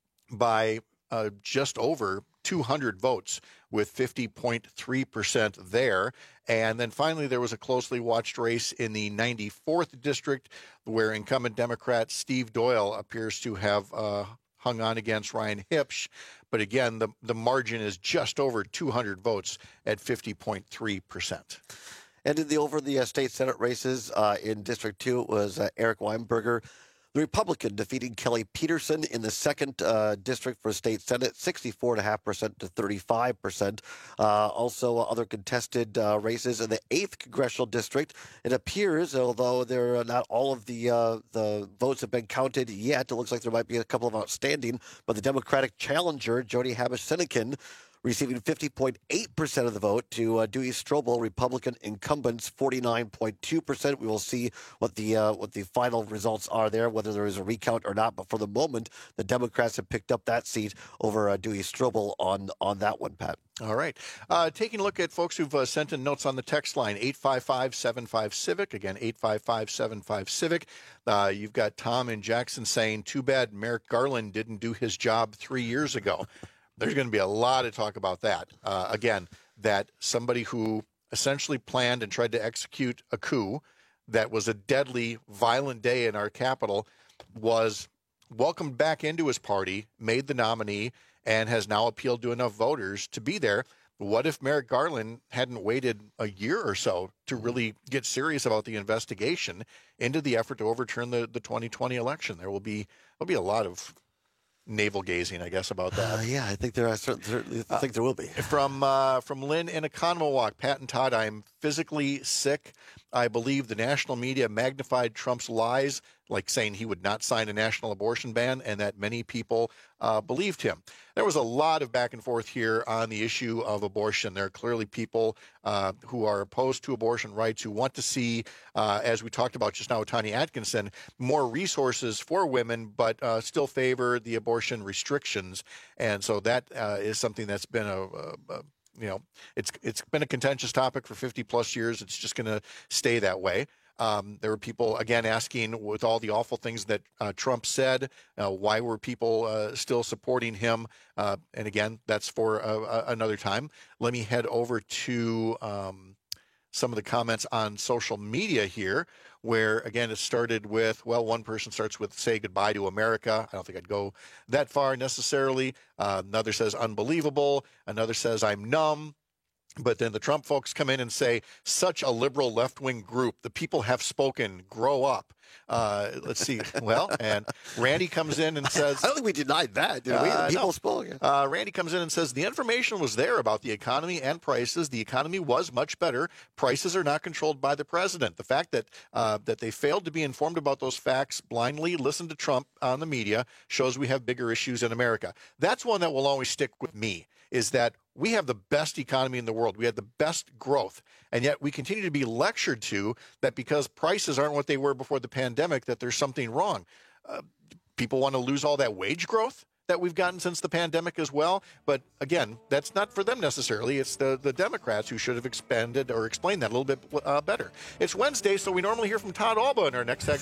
by uh, just over two hundred votes with fifty point three percent there. And then finally, there was a closely watched race in the ninety-fourth District where incumbent Democrat Steve Doyle appears to have uh, hung on against Ryan Hipsch. But again, the, the margin is just over two hundred votes at fifty point three percent. And in the over the uh, state Senate races uh, in District two, it was uh, Eric Weinberger, the Republican, defeating Kelly Peterson in the second uh, district for state Senate, sixty-four point five percent to thirty-five percent. Uh, also, uh, other contested uh, races in the eighth congressional district. It appears, although there are not all of the uh, the votes have been counted yet, it looks like there might be a couple of outstanding. But the Democratic challenger, Jody Habush-Sinekin, receiving fifty point eight percent of the vote to uh, Dewey Strobel, Republican incumbents, forty-nine point two percent. We will see what the uh, what the final results are there, whether there is a recount or not. But for the moment, the Democrats have picked up that seat over uh, Dewey Strobel on, on that one, Pat. All right. Uh, taking a look at folks who've uh, sent in notes on the text line, eight five five, seven five, CIVIC. Again, eight five five, seven five, CIVIC. Uh, you've got Tom in Jackson saying, too bad Merrick Garland didn't do his job three years ago. There's going to be a lot of talk about that. Uh, again, that somebody who essentially planned and tried to execute a coup that was a deadly, violent day in our capital was welcomed back into his party, made the nominee, and has now appealed to enough voters to be there. What if Merrick Garland hadn't waited a year or so to really get serious about the investigation into the effort to overturn the, the twenty twenty election? There will be there'll be a lot of navel gazing, I guess, about that. Uh, yeah, I think there. I certainly, certainly uh, think there will be. From uh, from Lynn in Economowalk, Pat and Todd, I'm physically sick. I believe the national media magnified Trump's lies, like saying he would not sign a national abortion ban, and that many people uh, believed him. There was a lot of back and forth here on the issue of abortion. There are clearly people uh, who are opposed to abortion rights, who want to see, uh, as we talked about just now with Tanya Atkinson, more resources for women, but uh, still favor the abortion restrictions. And so that uh, is something that's been a, a, a you know, it's it's been a contentious topic for fifty plus years. It's just going to stay that way. Um, there were people, again, asking, with all the awful things that uh, Trump said, uh, why were people uh, still supporting him? Uh, and again, that's for uh, another time. Let me head over to um, some of the comments on social media here, where, again, it started with, well, one person starts with, say goodbye to America. I don't think I'd go that far necessarily. Uh, another says, unbelievable. Another says, I'm numb. But then the Trump folks come in and say, such a liberal left-wing group. The people have spoken. Grow up. Uh, let's see. Well, and Randy comes in and says... I don't think we denied that, did we? The uh, people no. spoke. Uh, Randy comes in and says, the information was there about the economy and prices. The economy was much better. Prices are not controlled by the president. The fact that uh, that they failed to be informed about those facts, blindly listen to Trump on the media, shows we have bigger issues in America. That's one that will always stick with me, is that we have the best economy in the world. We have the best growth. And yet we continue to be lectured to that because prices aren't what they were before the pandemic, that there's something wrong. Uh, people want to lose all that wage growth that we've gotten since the pandemic as well. But again, that's not for them necessarily. It's the, the Democrats who should have expanded or explained that a little bit uh, better. It's Wednesday, so we normally hear from Todd Alba in our next segment.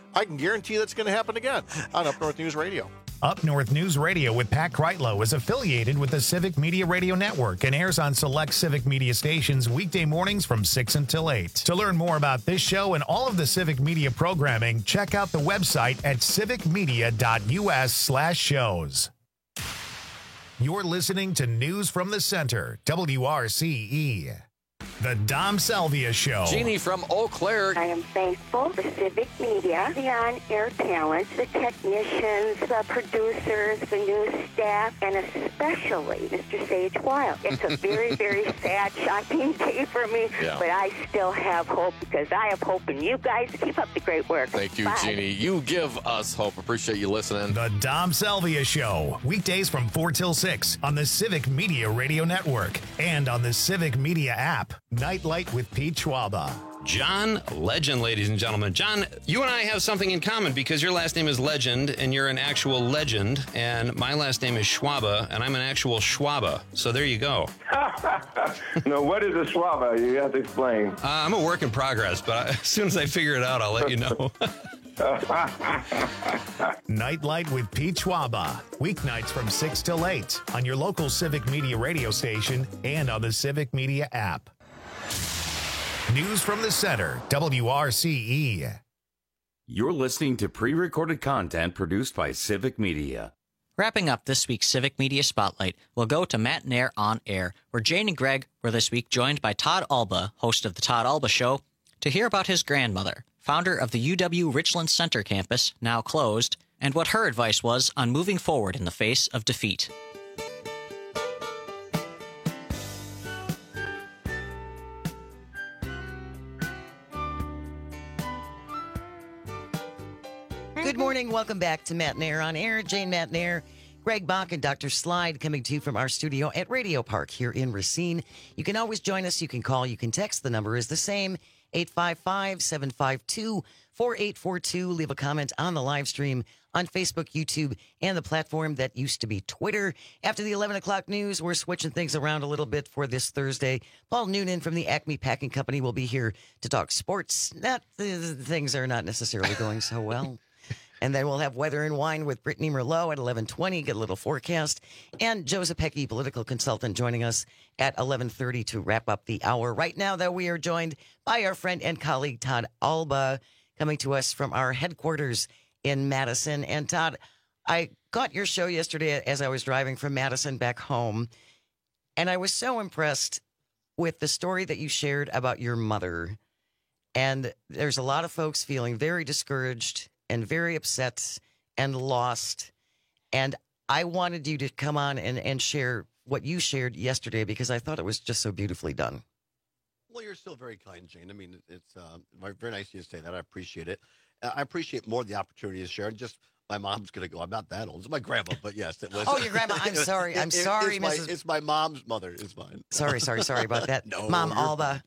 I can guarantee that's going to happen again on Up North News Radio. Up North News Radio with Pat Kreitlow is affiliated with the Civic Media Radio Network and airs on select Civic Media stations weekday mornings from six until eight. To learn more about this show and all of the Civic Media programming, check out the website at civicmedia.us slash shows. You're listening to News from the Center, W R C E. The Dom Salvia Show. Jeannie from Eau Claire. I am thankful for Civic Media, the on-air talent, the technicians, the producers, the news staff, and especially Mister Sage Wild. It's a very, very sad, shocking day for me, Yeah. but I still have hope because I have hope in you guys. Keep up the great work. Thank you, Bye. Jeannie. You give us hope. Appreciate you listening. The Dom Salvia Show, weekdays from four till six on the Civic Media Radio Network and on the Civic Media app. Nightlight with Pete Schwaba. John Legend, ladies and gentlemen. John, you and I have something in common because your last name is Legend and you're an actual legend, and my last name is Schwaba and I'm an actual Schwaba. So there you go. No, what is a Schwaba? You have to explain. Uh, I'm a work in progress, but I, as soon as I figure it out, I'll let you know. Nightlight with Pete Schwaba. Weeknights from six till eight on your local Civic Media radio station and on the Civic Media app. News from the Center, W R C E. You're listening to pre-recorded content produced by Civic Media. Wrapping up this week's Civic Media Spotlight, we'll go to Matt Nair on Air, where Jane and Greg were this week joined by Todd Alba, host of The Todd Alba Show, to hear about his grandmother, founder of the U W Richland Center campus, now closed, and what her advice was on moving forward in the face of defeat. Good morning. Welcome back to Matt Nair on Air. Jane Matt Nair, Greg Bach, and Doctor Slide coming to you from our studio at Radio Park here in Racine. You can always join us. You can call. You can text. The number is the same, eight five five, seven five two, four eight four two. Leave a comment on the live stream on Facebook, YouTube, and the platform that used to be Twitter. After the eleven o'clock news, we're switching things around a little bit for this Thursday. Paul Noonan from the Acme Packing Company will be here to talk sports. Not the, the things are not necessarily going so well. And then we'll have Weather and Wine with Brittany Merlot at eleven twenty, get a little forecast. And Joseph Pecky, political consultant, joining us at eleven thirty to wrap up the hour. Right now, though, we are joined by our friend and colleague, Todd Alba, coming to us from our headquarters in Madison. And Todd, I caught your show yesterday as I was driving from Madison back home, and I was so impressed with the story that you shared about your mother. And there's a lot of folks feeling very discouraged and very upset and lost. And I wanted you to come on and, and share what you shared yesterday because I thought it was just so beautifully done. Well, you're still very kind, Jane. I mean, it's uh, very nice of you to say that. I appreciate it. Uh, I appreciate more the opportunity to share. And just my mom's going to go. I'm not that old. It's my grandma, but yes, it was. Oh, your grandma. I'm sorry. I'm it, sorry, it's my, Missus It's my mom's mother. It's mine. Sorry, sorry, sorry about that. No, Mom you're Alba.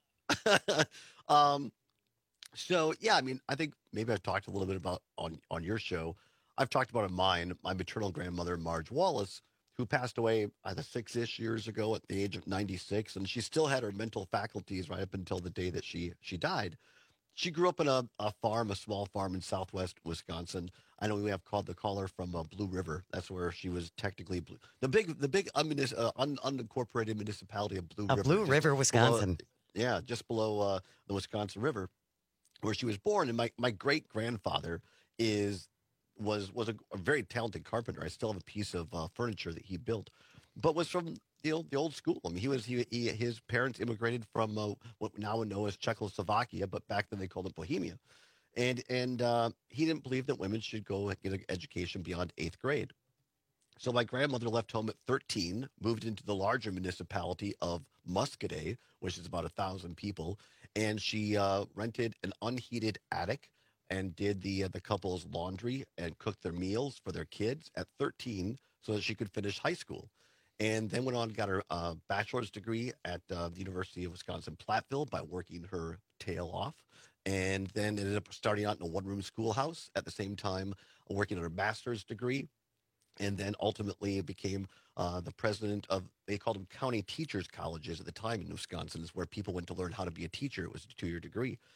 um, so, yeah, I mean, I think maybe I've talked a little bit about on, on your show. I've talked about in mine, my maternal grandmother, Marge Wallace, who passed away either six-ish years ago at the age of ninety-six, and she still had her mental faculties right up until the day that she she died. She grew up in a, a farm, a small farm in southwest Wisconsin. I know we have called the caller from uh, Blue River. That's where she was technically blue, the big the big unmunis, uh, un, unincorporated municipality of Blue uh, River. Blue River, Wisconsin. Below, yeah, just below uh, the Wisconsin River, where she was born. And my, my great grandfather is was was a, a very talented carpenter. I still have a piece of uh, furniture that he built, but was from the old, the old school. I mean, he was he, he his parents immigrated from uh, what now we know as Czechoslovakia, but back then they called it Bohemia, and and uh, he didn't believe that women should go get an education beyond eighth grade. So my grandmother left home at thirteen, moved into the larger municipality of Muscadet, which is about a thousand people, and she uh, rented an unheated attic and did the uh, the couple's laundry and cooked their meals for their kids at thirteen so that she could finish high school. And then went on and got her uh, bachelor's degree at uh, the University of Wisconsin-Platteville by working her tail off. And then ended up starting out in a one-room schoolhouse at the same time working on her master's degree. And then ultimately became uh, the president of, they called them county teachers colleges at the time in Wisconsin, is where people went to learn how to be a teacher. It was a two-year degree.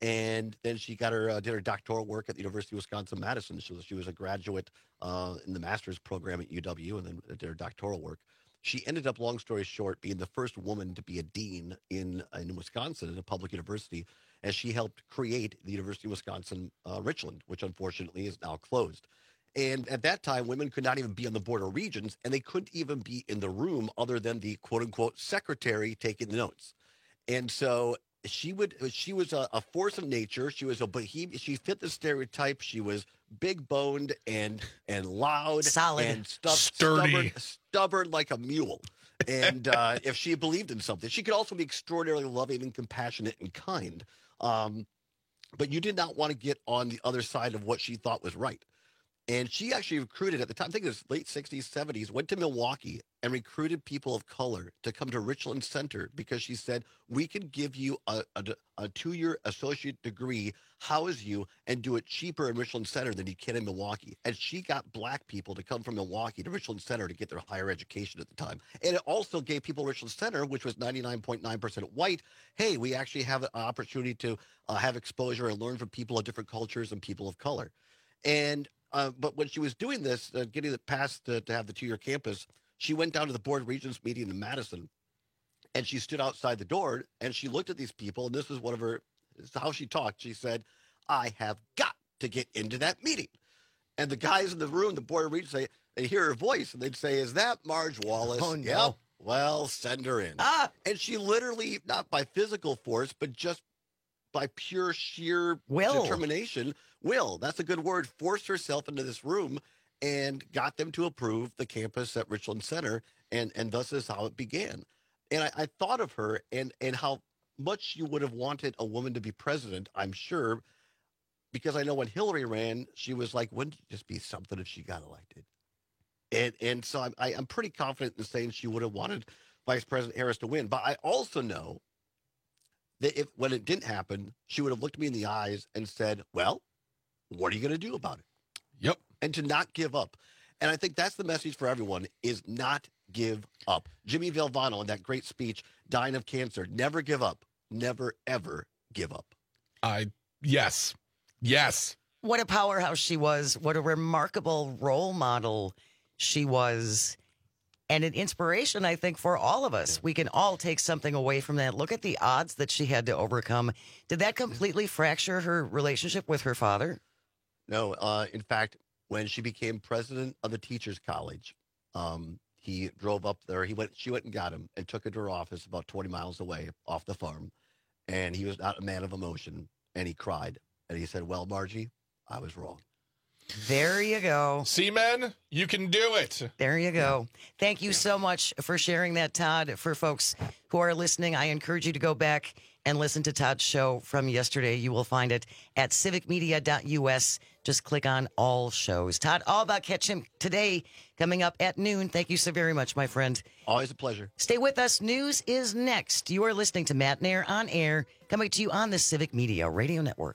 And then she got her uh, did her doctoral work at the University of Wisconsin-Madison. She was, she was a graduate uh, in the master's program at U W and then did her doctoral work. She ended up, long story short, being the first woman to be a dean in, in Wisconsin at a public university, as she helped create the University of Wisconsin uh, Richland, which unfortunately is now closed. And at that time, women could not even be on the board of regents, and they couldn't even be in the room other than the quote-unquote secretary taking the notes. And so she would she was a, a force of nature. She was a bohemian. She fit the stereotype. She was big boned and and loud, solid, and stuff, sturdy, stubborn, stubborn like a mule. And uh, if she believed in something, she could also be extraordinarily loving and compassionate and kind. Um, but you did not want to get on the other side of what she thought was right. And she actually recruited at the time, I think it was late sixties, seventies, went to Milwaukee and recruited people of color to come to Richland Center because she said, we can give you a, a, a two-year associate degree, house you, and do it cheaper in Richland Center than you can in Milwaukee. And she got black people to come from Milwaukee to Richland Center to get their higher education at the time. And it also gave people Richland Center, which was ninety-nine point nine percent white, hey, we actually have an opportunity to uh, have exposure and learn from people of different cultures and people of color. And Uh, but when she was doing this, uh, getting it passed to, to have the two-year campus, she went down to the Board of Regents meeting in Madison, and she stood outside the door, and she looked at these people, and this is one of her, this is how she talked. She said, I have got to get into that meeting. And the guys in the room, the Board of Regents, say, they hear her voice, and they'd say, is that Marge Wallace? Oh, no. Yep. Well, send her in. Ah! And she literally, not by physical force, but just by pure sheer will. determination, will, that's a good word, forced herself into this room and got them to approve the campus at Richland Center, and, and thus is how it began. And I, I thought of her and, and how much you would have wanted a woman to be president, I'm sure, because I know when Hillary ran, she was like, wouldn't it just be something if she got elected? And, and so I'm, I, I'm pretty confident in saying she would have wanted Vice President Harris to win. But I also know that if when it didn't happen, she would have looked me in the eyes and said, well, what are you going to do about it? Yep. And to not give up. And I think that's the message for everyone, is not give up. Jimmy Valvano in that great speech, dying of cancer, never give up. Never, ever give up. I, yes. Yes. What a powerhouse she was. What a remarkable role model she was. And an inspiration, I think, for all of us. We can all take something away from that. Look at the odds that she had to overcome. Did that completely fracture her relationship with her father? No. Uh, in fact, when she became president of the Teachers College, um, he drove up there. He went. She went and got him and took her to her office about twenty miles away off the farm. And he was not a man of emotion. And he cried. And he said, well, Margie, I was wrong. There you go. See, men, you can do it. There you go. Thank you so much for sharing that, Todd. For folks who are listening, I encourage you to go back and listen to Todd's show from yesterday. You will find it at civic media dot U S. Just click on all shows. Todd, all about Catch Him today, coming up at noon. Thank you so very much, my friend. Always a pleasure. Stay with us. News is next. You are listening to Matt Nair on Air, coming to you on the Civic Media Radio Network.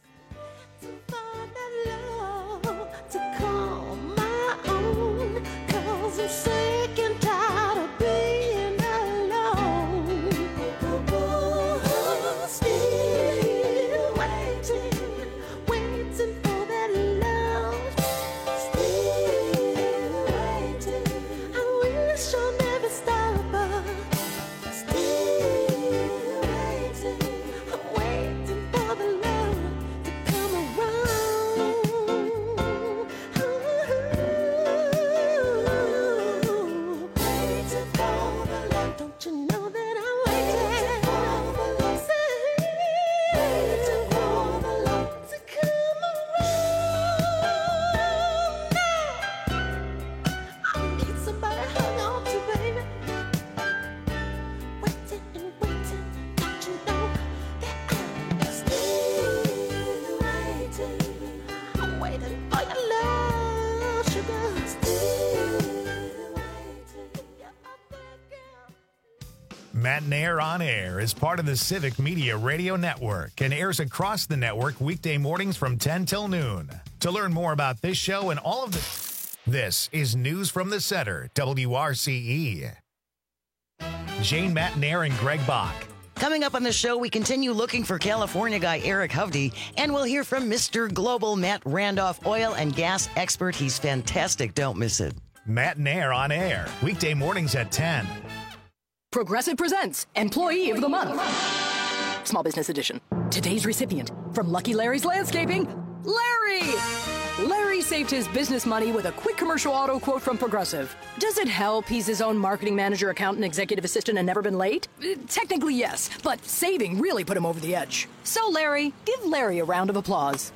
Matt Nair on Air is part of the Civic Media Radio Network and airs across the network weekday mornings from ten till noon. To learn more about this show and all of the... This is News from the Center, W R C E. Jane, Matt Nair, and Greg Bach. Coming up on the show, we continue looking for California guy Eric Hovde, and we'll hear from Mister Global Matt Randolph, oil and gas expert. He's fantastic. Don't miss it. Matt and Air on air, weekday mornings at ten. Progressive presents Employee of the Month. Small Business Edition. Today's recipient from Lucky Larry's Landscaping, Larry! Larry saved his business money with a quick commercial auto quote from Progressive. Does it help he's his own marketing manager, accountant, executive assistant, and never been late? Uh, technically, yes, but saving really put him over the edge. So, Larry, give Larry a round of applause.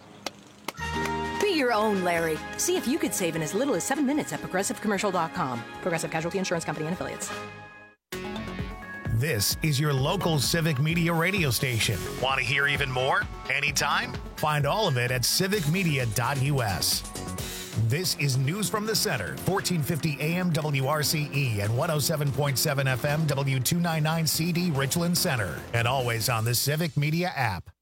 Be your own Larry. See if you could save in as little as seven minutes at progressive commercial dot com. Progressive Casualty Insurance Company and Affiliates. This is your local Civic Media radio station. Want to hear even more? Anytime? Find all of it at civic media dot u s. This is News from the Center, fourteen fifty A M W R C E and one oh seven point seven F M W two ninety-nine C D Richland Center, and always on the Civic Media app.